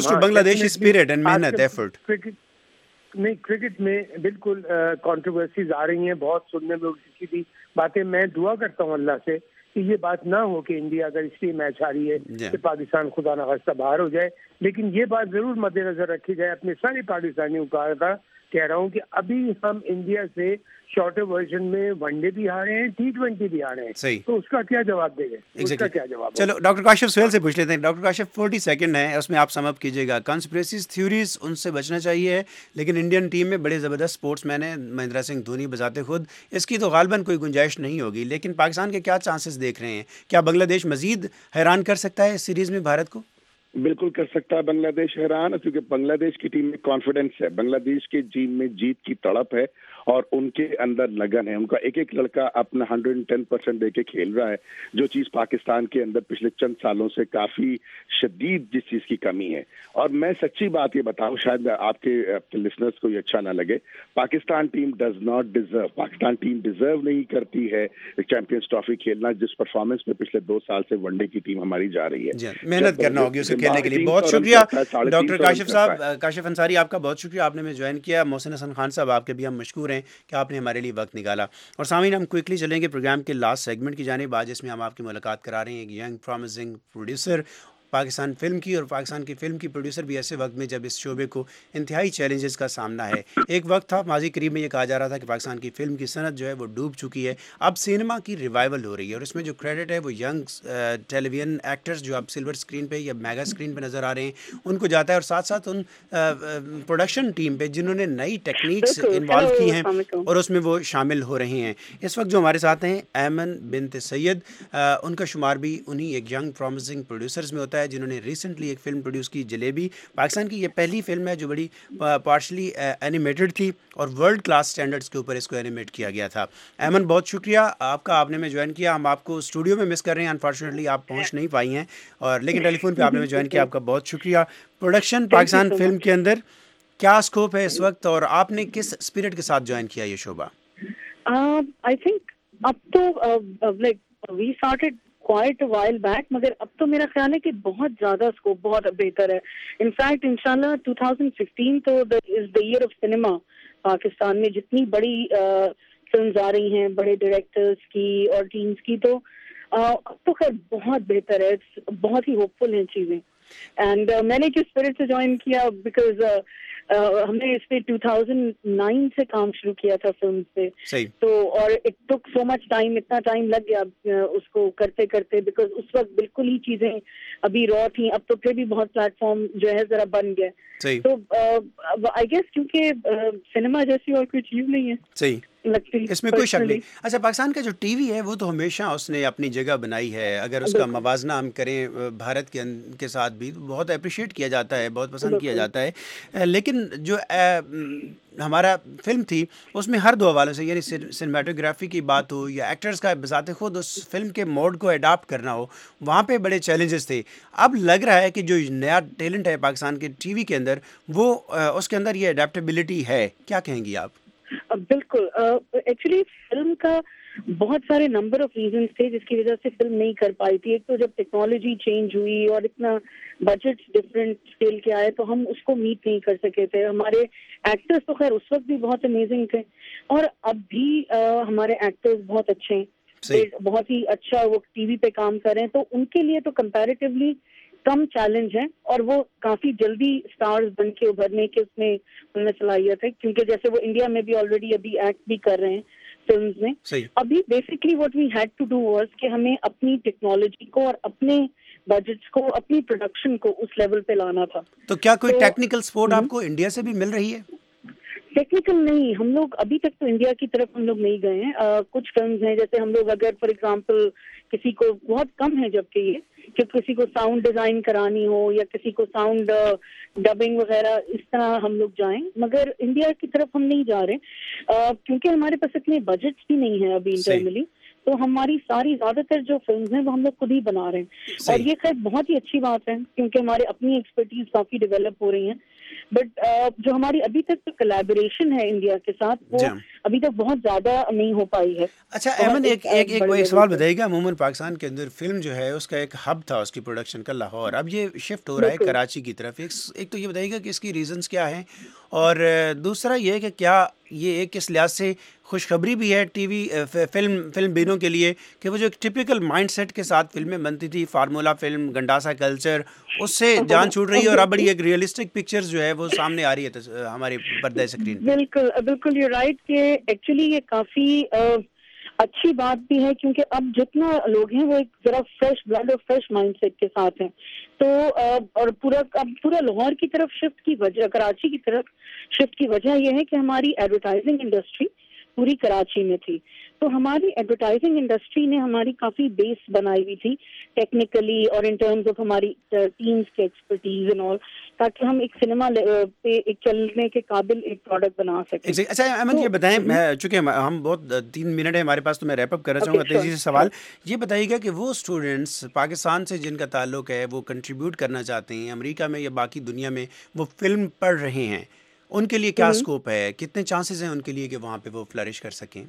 نہیں, کرکٹ میں بالکل کنٹروورسیز آ رہی ہیں بہت سننے میں کی بھی باتیں. میں دعا کرتا ہوں اللہ سے کہ یہ بات نہ ہو کہ انڈیا اگر اس لیے میچ ہاری ہے کہ پاکستان خدا نخواستہ باہر ہو جائے. لیکن یہ بات ضرور مد نظر رکھی جائے, اپنے سارے پاکستانیوں کو کہہ رہا ہوں کہ ابھی ہم انڈیا سے شارٹر ورژن میں ون ڈے بھی ہارے ہیں, T20 بھی ہارے ہیں. تو اس کا کیا جواب دے گا, اس کا کیا جواب؟ چلو ڈاکٹر کاشف سہیل سے پوچھ لیتے ہیں. ڈاکٹر کاشف 40 سیکنڈ ہے, اس میں آپ سم اپ کیجیے گا. کانسپریسیز تھیوریز ان سے بچنا چاہیے, لیکن انڈین ٹیم میں بڑے زبردست اسپورٹس مین ہیں, مہندرا سنگھ دھونی بذات خود, اس کی تو غالباً کوئی گنجائش نہیں ہوگی. لیکن پاکستان کے کیا چانسز دیکھ رہے ہیں؟ کیا بنگلہ دیش مزید حیران کر سکتا ہے اس سیریز میں بھارت کو؟ بالکل کر سکتا ہے بنگلہ دیش حیران, کیونکہ بنگلہ دیش کی ٹیم میں کانفیڈنس ہے, بنگلہ دیش کی ٹیم میں جیت کی تڑپ ہے اور ان کے اندر لگن ہے. ان کا ایک ایک لڑکا اپنا 110% دے کے کھیل رہا ہے, جو چیز پاکستان کے اندر پچھلے چند سالوں سے کافی شدید جس چیز کی کمی ہے. اور میں سچی بات یہ بتاؤں, شاید آپ کے لسنرز کو یہ اچھا نہ لگے, Pakistan team does not deserve, Pakistan team deserve نہیں کرتی ہے چیمپئنز ٹرافی کھیلنا جس پرفارمنس میں پچھلے 2 سال سے ون ڈے کی ٹیم ہماری جا رہی ہے. محنت کرنا ہوگی اسے کھیلنے کے لیے. بہت شکریہ ڈاکٹر کاشف صاحب, کاشف انصاری آپ کا بہت شکریہ, آپ نے ہمیں جوائن کیا. محسن حسن خان صاحب آپ کے بھی ہم مشکور ہیں کہ آپ نے ہمارے لیے وقت نکالا. اور سامعین, ہم کوئکلی چلیں گے پروگرام کے لاسٹ سیگمنٹ کی جانب آج, جس میں ہم آپ کی ملاقات کرا رہے ہیں ایک young promising producer Pakistan film کی, اور پاکستان کی فلم کی پروڈیوسر بھی ایسے وقت میں جب اس شعبے کو انتہائی چیلنجز کا سامنا ہے. ایک وقت تھا ماضی قریب میں یہ کہا جا رہا تھا کہ پاکستان کی فلم کی صنعت جو ہے وہ ڈوب چکی ہے, اب سینما کی ریوائول ہو رہی ہے, اور اس میں جو کریڈٹ ہے وہ ینگ ٹیلی ویژن ایکٹرز جو اب سلور اسکرین پہ یا میگا اسکرین پہ نظر آ رہے ہیں ان کو جاتا ہے, اور ساتھ ساتھ ان پروڈکشن ٹیم پہ جنہوں نے نئی ٹیکنیکس انوالو کی ہیں اور اس میں وہ شامل ہو رہے ہیں. اس وقت جو ہمارے ساتھ ہیں ایمن بنت سید, ان کا شمار بھی انہی ایک ینگ پرومسنگ پروڈیوسرز میں ہوتا ہے. है, जिन्होंने रिसेंटली एक फ़िल्म प्रोड्यूस की जलेबी। पाकिस्तान की ये पहली फ़िल्म है जो बड़ी पार्शली एनिमेटेड थी और वर्ल्ड क्लास स्टैंडर्ड्स के ऊपर इसको एनिमेट किया गया था। अमन, बहुत शुक्रिया आपका, आपने में ज्वाइन किया। हम आपको स्टूडियो में मिस कर रहे हैं, अनफॉर्चुनेटली आप पहुँच नहीं पाई हैं, और लेकिन टेलीफोन पर आपने में ज्वाइन किया, आपका बहुत शुक्रिया। प्रोडक्शन पाकिस्तान फिल्म के अंदर क्या स्कोप है इस वक्त, और आपने किस स्पिरिट के साथ ज्वाइन किया ये शोबा? आई थिंक अब तो like we started quite a while back, मगर अब तो मेरा ख्याल है कि बहुत ज्यादा स्कोप बहुत बेहतर है। इनफैक्ट इंशाल्लाह 2016 तो is the year of cinema Pakistan में। जितनी बड़ी फिल्म्स आ रही हैं बड़े डायरेक्टर्स की और टीम्स की, तो अब तो खैर बहुत बेहतर है, बहुत ही होपफुल हैं चीजें। एंड मैंने किस स्पिरिट से ज्वाइन किया, बिकॉज हमने इस पे 2009 से काम शुरू किया था फिल्म पे, तो और it took so much time, इतना टाइम लग गया उसको करते करते, बिकॉज उस वक्त बिल्कुल ही चीजें अभी रॉ थी। अब तो फिर भी बहुत प्लेटफॉर्म जो है जरा बन गए, तो आई गेस क्योंकि सिनेमा जैसी और कोई चीज नहीं है। सही, इसमें कोई शक नहीं। अच्छा, पाकिस्तान का जो टीवी है वो तो हमेशा उसने अपनी जगह बनाई है, अगर उसका मवाजना हम करें भारत के साथ भी, तो बहुत अप्रिशिएट किया जाता है, बहुत पसंद किया जाता है। लेकिन जो हमारा फिल्म थी उसमें हर दो हवालों से, यानी सिनेमाटोग्राफी की बात हो या एक्टर्स का बजाते खुद उस फिल्म के मोड को अडाप्ट करना हो, वहाँ पे बड़े चैलेंजेस थे। अब लग रहा है कि जो नया टैलेंट है पाकिस्तान के टीवी के अंदर, वो उसके अंदर ये अडेप्टेबिलिटी है। क्या कहेंगी आप? बिल्कुल, एक्चुअली फिल्म का बहुत सारे नंबर ऑफ रीजंस थे जिसकी वजह से फिल्म नहीं कर पाई थी। एक तो जब टेक्नोलॉजी चेंज हुई और इतना बजट डिफरेंट स्केल के आए, तो हम उसको मीट नहीं कर सके थे। हमारे एक्टर्स तो खैर उस वक्त भी बहुत अमेजिंग थे, और अब भी हमारे एक्टर्स बहुत अच्छे हैं, बहुत ही अच्छा वो टीवी पे काम कर रहे हैं, तो उनके लिए तो कंपैरेटिवली कम चैलेंज है, और वो काफी जल्दी स्टार्स बन के उभरने के उसमें उनमें सलाहियत है, क्योंकि जैसे वो इंडिया में भी ऑलरेडी अभी एक्ट भी कर रहे हैं फिल्म्स में। अभी basically what we had to do was कि हमें अपनी टेक्नोलॉजी को और अपने बजट्स को, अपनी प्रोडक्शन को उस लेवल पे लाना था। तो क्या कोई टेक्निकल सपोर्ट आपको इंडिया से भी मिल रही है? टेक्निकल नहीं, हम लोग अभी तक तो इंडिया की तरफ हम लोग नहीं गए हैं। कुछ फिल्म्स हैं, जैसे हम लोग अगर फॉर एग्जांपल किसी को, बहुत कम है जबकि ये, कि किसी को साउंड डिजाइन करानी हो या किसी को साउंड डबिंग वगैरह, इस तरह हम लोग जाएं, मगर इंडिया की तरफ हम नहीं जा रहे, क्योंकि हमारे पास इतने बजट्स भी नहीं है अभी इंटरनली। तो हमारी सारी ज्यादातर जो फिल्म्स हैं वो हम लोग खुद ही बना रहे हैं, और ये खैर बहुत ही अच्छी बात है, क्योंकि हमारे अपनी एक्सपर्टीज काफी डेवलप हो रही है। बट जो हमारी अभी तक तो कोलैबोरेशन है इंडिया के साथ, वो अभी तक बहुत ज्यादा नहीं हो पाई है। अच्छा अमन, एक सवाल बताइएगा, अमूमन पाकिस्तान के अंदर फिल्म जो है उसका एक हब था उसकी प्रोडक्शन का, लाहौर, अब ये शिफ्ट हो रहा है कराची की तरफ। एक तो ये बताइएगा कि इसकी रीजंस क्या हैं, और दूसरा ये है कि क्या ये एक किस लिहाज से खुशखबरी भी है टीवी फिल्म बीनों के लिए, कि वो जो एक टिपिकल माइंडसेट के साथ फिल्में बनती थी, फार्मूला फिल्म, गंडासा कल्चर, उससे जान छूट रही है, और अब बड़ी एक रियलिस्टिक पिक्चर्स जो है वो सामने आ रही है हमारे पर्दे स्क्रीन पे। बिल्कुल यू राइट कि एक्चुअली ये काफी अच्छी बात भी है, क्योंकि अब जितना लोग हैं वो एक जरा फ्रेश ब्लड और फ्रेश माइंडसेट के साथ हैं। तो और पूरा लाहौर की तरफ शिफ्ट की वजह, कराची की तरफ शिफ्ट की वजह यह है कि हमारी एडवर्टाइजिंग इंडस्ट्री पूरी कराची में थी, तो हमारी एडवर्टाइजिंग इंडस्ट्री ने हमारी काफी बेस बनाई हुई थी टेक्निकली और इन टर्म्स ऑफ हमारी टीम्स के एक्सपर्टीज एंड ऑल, ताकि हम एक सिनेमा पे एक चलने के काबिल एक प्रोडक्ट बना सकें। अच्छा अमन, ये बताएं, चूंकि हम बहुत 3 मिनट है हमारे पास, तो मैं रैप अप करना चाहूँगा तेजी से सवाल। ये बताइएगा कि वो स्टूडेंट्स पाकिस्तान से जिनका ताल्लुक है, वो कंट्रीब्यूट करना चाहते हैं अमेरिका में या बाकी दुनिया में, वो फिल्म पढ़ रहे हैं, उनके लिए क्या स्कोप है, कितने चांसेस हैं उनके लिए कि वहाँ पे वो फ्लरिश कर सकें?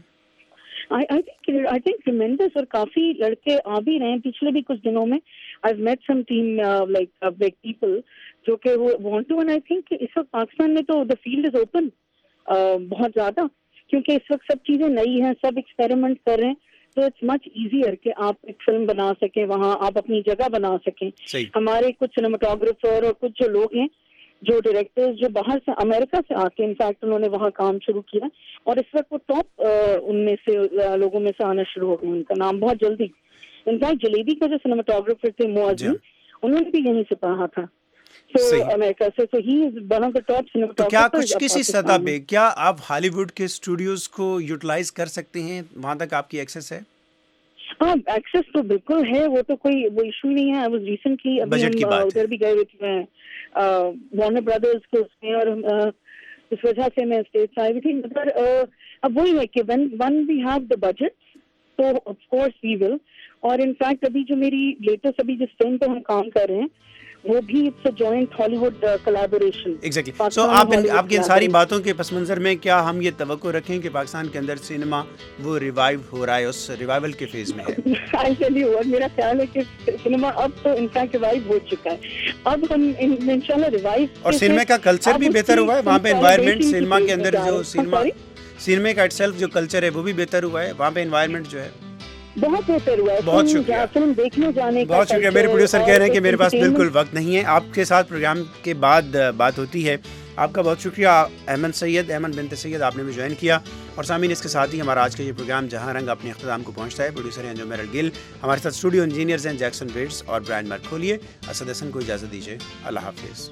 I think tremendous, और काफी लड़के आ भी रहे हैं। पिछले भी कुछ दिनों में I've met some team like people जो कि वो want to, and I think इस वक्त पाकिस्तान में तो the field is open बहुत ज्यादा, क्योंकि इस वक्त सब चीजें नई हैं, सब एक्सपेरिमेंट कर रहे हैं, तो इट्स मच इजियर कि आप एक फिल्म बना सकें, वहाँ आप अपनी जगह बना सकें। हमारे कुछ सिनेमाटोग्राफर और कुछ जो लोग हैं, जो डायरेक्टर्स जो बाहर से, अमेरिका से आके इनफैक्ट उन्होंने वहाँ काम शुरू किया, और इस वक्त वो टॉप उनमें से लोगों में से आना शुरू हो गए, उनका नाम बहुत जल्दी। इनफैक्ट जलेबी के जो सिनेमाटोग्राफर थे मुअज्जिम, उन्होंने भी यहीं से पढ़ा था अमेरिका से, so he is one of the top cinematographers। तो क्या कुछ किसी सतह पे क्या आप हॉलीवुड के स्टूडियोज को यूटिलाइज कर सकते हैं, वहाँ तक आपकी एक्सेस है? ہاں ایکسیس تو بالکل ہے, وہ تو کوئی وہ ایشو نہیں ہے. آئی واز ریسنٹلی ابھی ہم ادھر بھی گئے ہوئے وارنر برادرز کو اس میں, اور اس وجہ سے میں اسٹیٹس آئی ہوئی تھی. مگر اب وہی ہے کہ when we have the budget تو آف کورس وی ول. اور انفیکٹ ابھی جو میری لیٹسٹ ابھی جس فلم پہ ہم کام کر رہے ہیں وہ بھی it's a joint Hollywood collaboration. Exactly. So آپ کی ان ساری باتوں کے پس منظر میں کیا ہم یہ توقع رکھیں کہ پاکستان کے اندر سینما وہ ریوائیو ہو رہا ہے, اس ریوائیول کے فیز میں ہے؟ آئی ٹیل یو, اور میرا خیال ہے کہ سینما اب تو انفیکٹ ریوائیو ہو چکا ہے. اب ہم انشاءاللہ ریوائیو, اور سینما کا کلچر بھی بہتر ہوا ہے وہاں پہ. انوائرمنٹ سینما کے اندر جو سینما کا اٹ سیلف جو کلچر ہے وہ بھی بہتر ہوا ہے وہاں پہ. انوائرمنٹ جو ہے بہت بہتر ہوا ہے. بہت شکریہ, فلم دیکھنے جانے کا. بہت شکریہ. میرے پروڈیوسر کہہ رہے ہیں کہ میرے پاس بالکل وقت نہیں ہے. آپ کے ساتھ پروگرام کے بعد بات ہوتی ہے. آپ کا بہت شکریہ احمد بنت سید, آپ نے بھی جوائن کیا. اور سامعین, اس کے ساتھ ہی ہمارا آج کا یہ پروگرام جہاں رنگ اپنے اختتام کو پہنچتا ہے. پروڈیوسر ہیں انجم میرل گل, ہمارے ساتھ اسٹوڈیو انجینئرز ہیں جیکسن ویٹس اور برائن مرکھولیے. اسد حسن کو اجازت دیجیے. اللہ حافظ.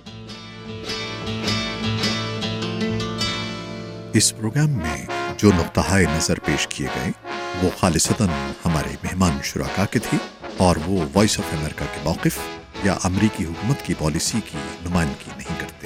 اس پروگرام میں جو نقطۂ نظر پیش کیے گئے وہ خالصتاً ہمارے مہمان شرکا کے تھے, اور وہ وائس آف امریکہ کے موقف یا امریکی حکومت کی پالیسی کی نمائندگی نہیں کرتے.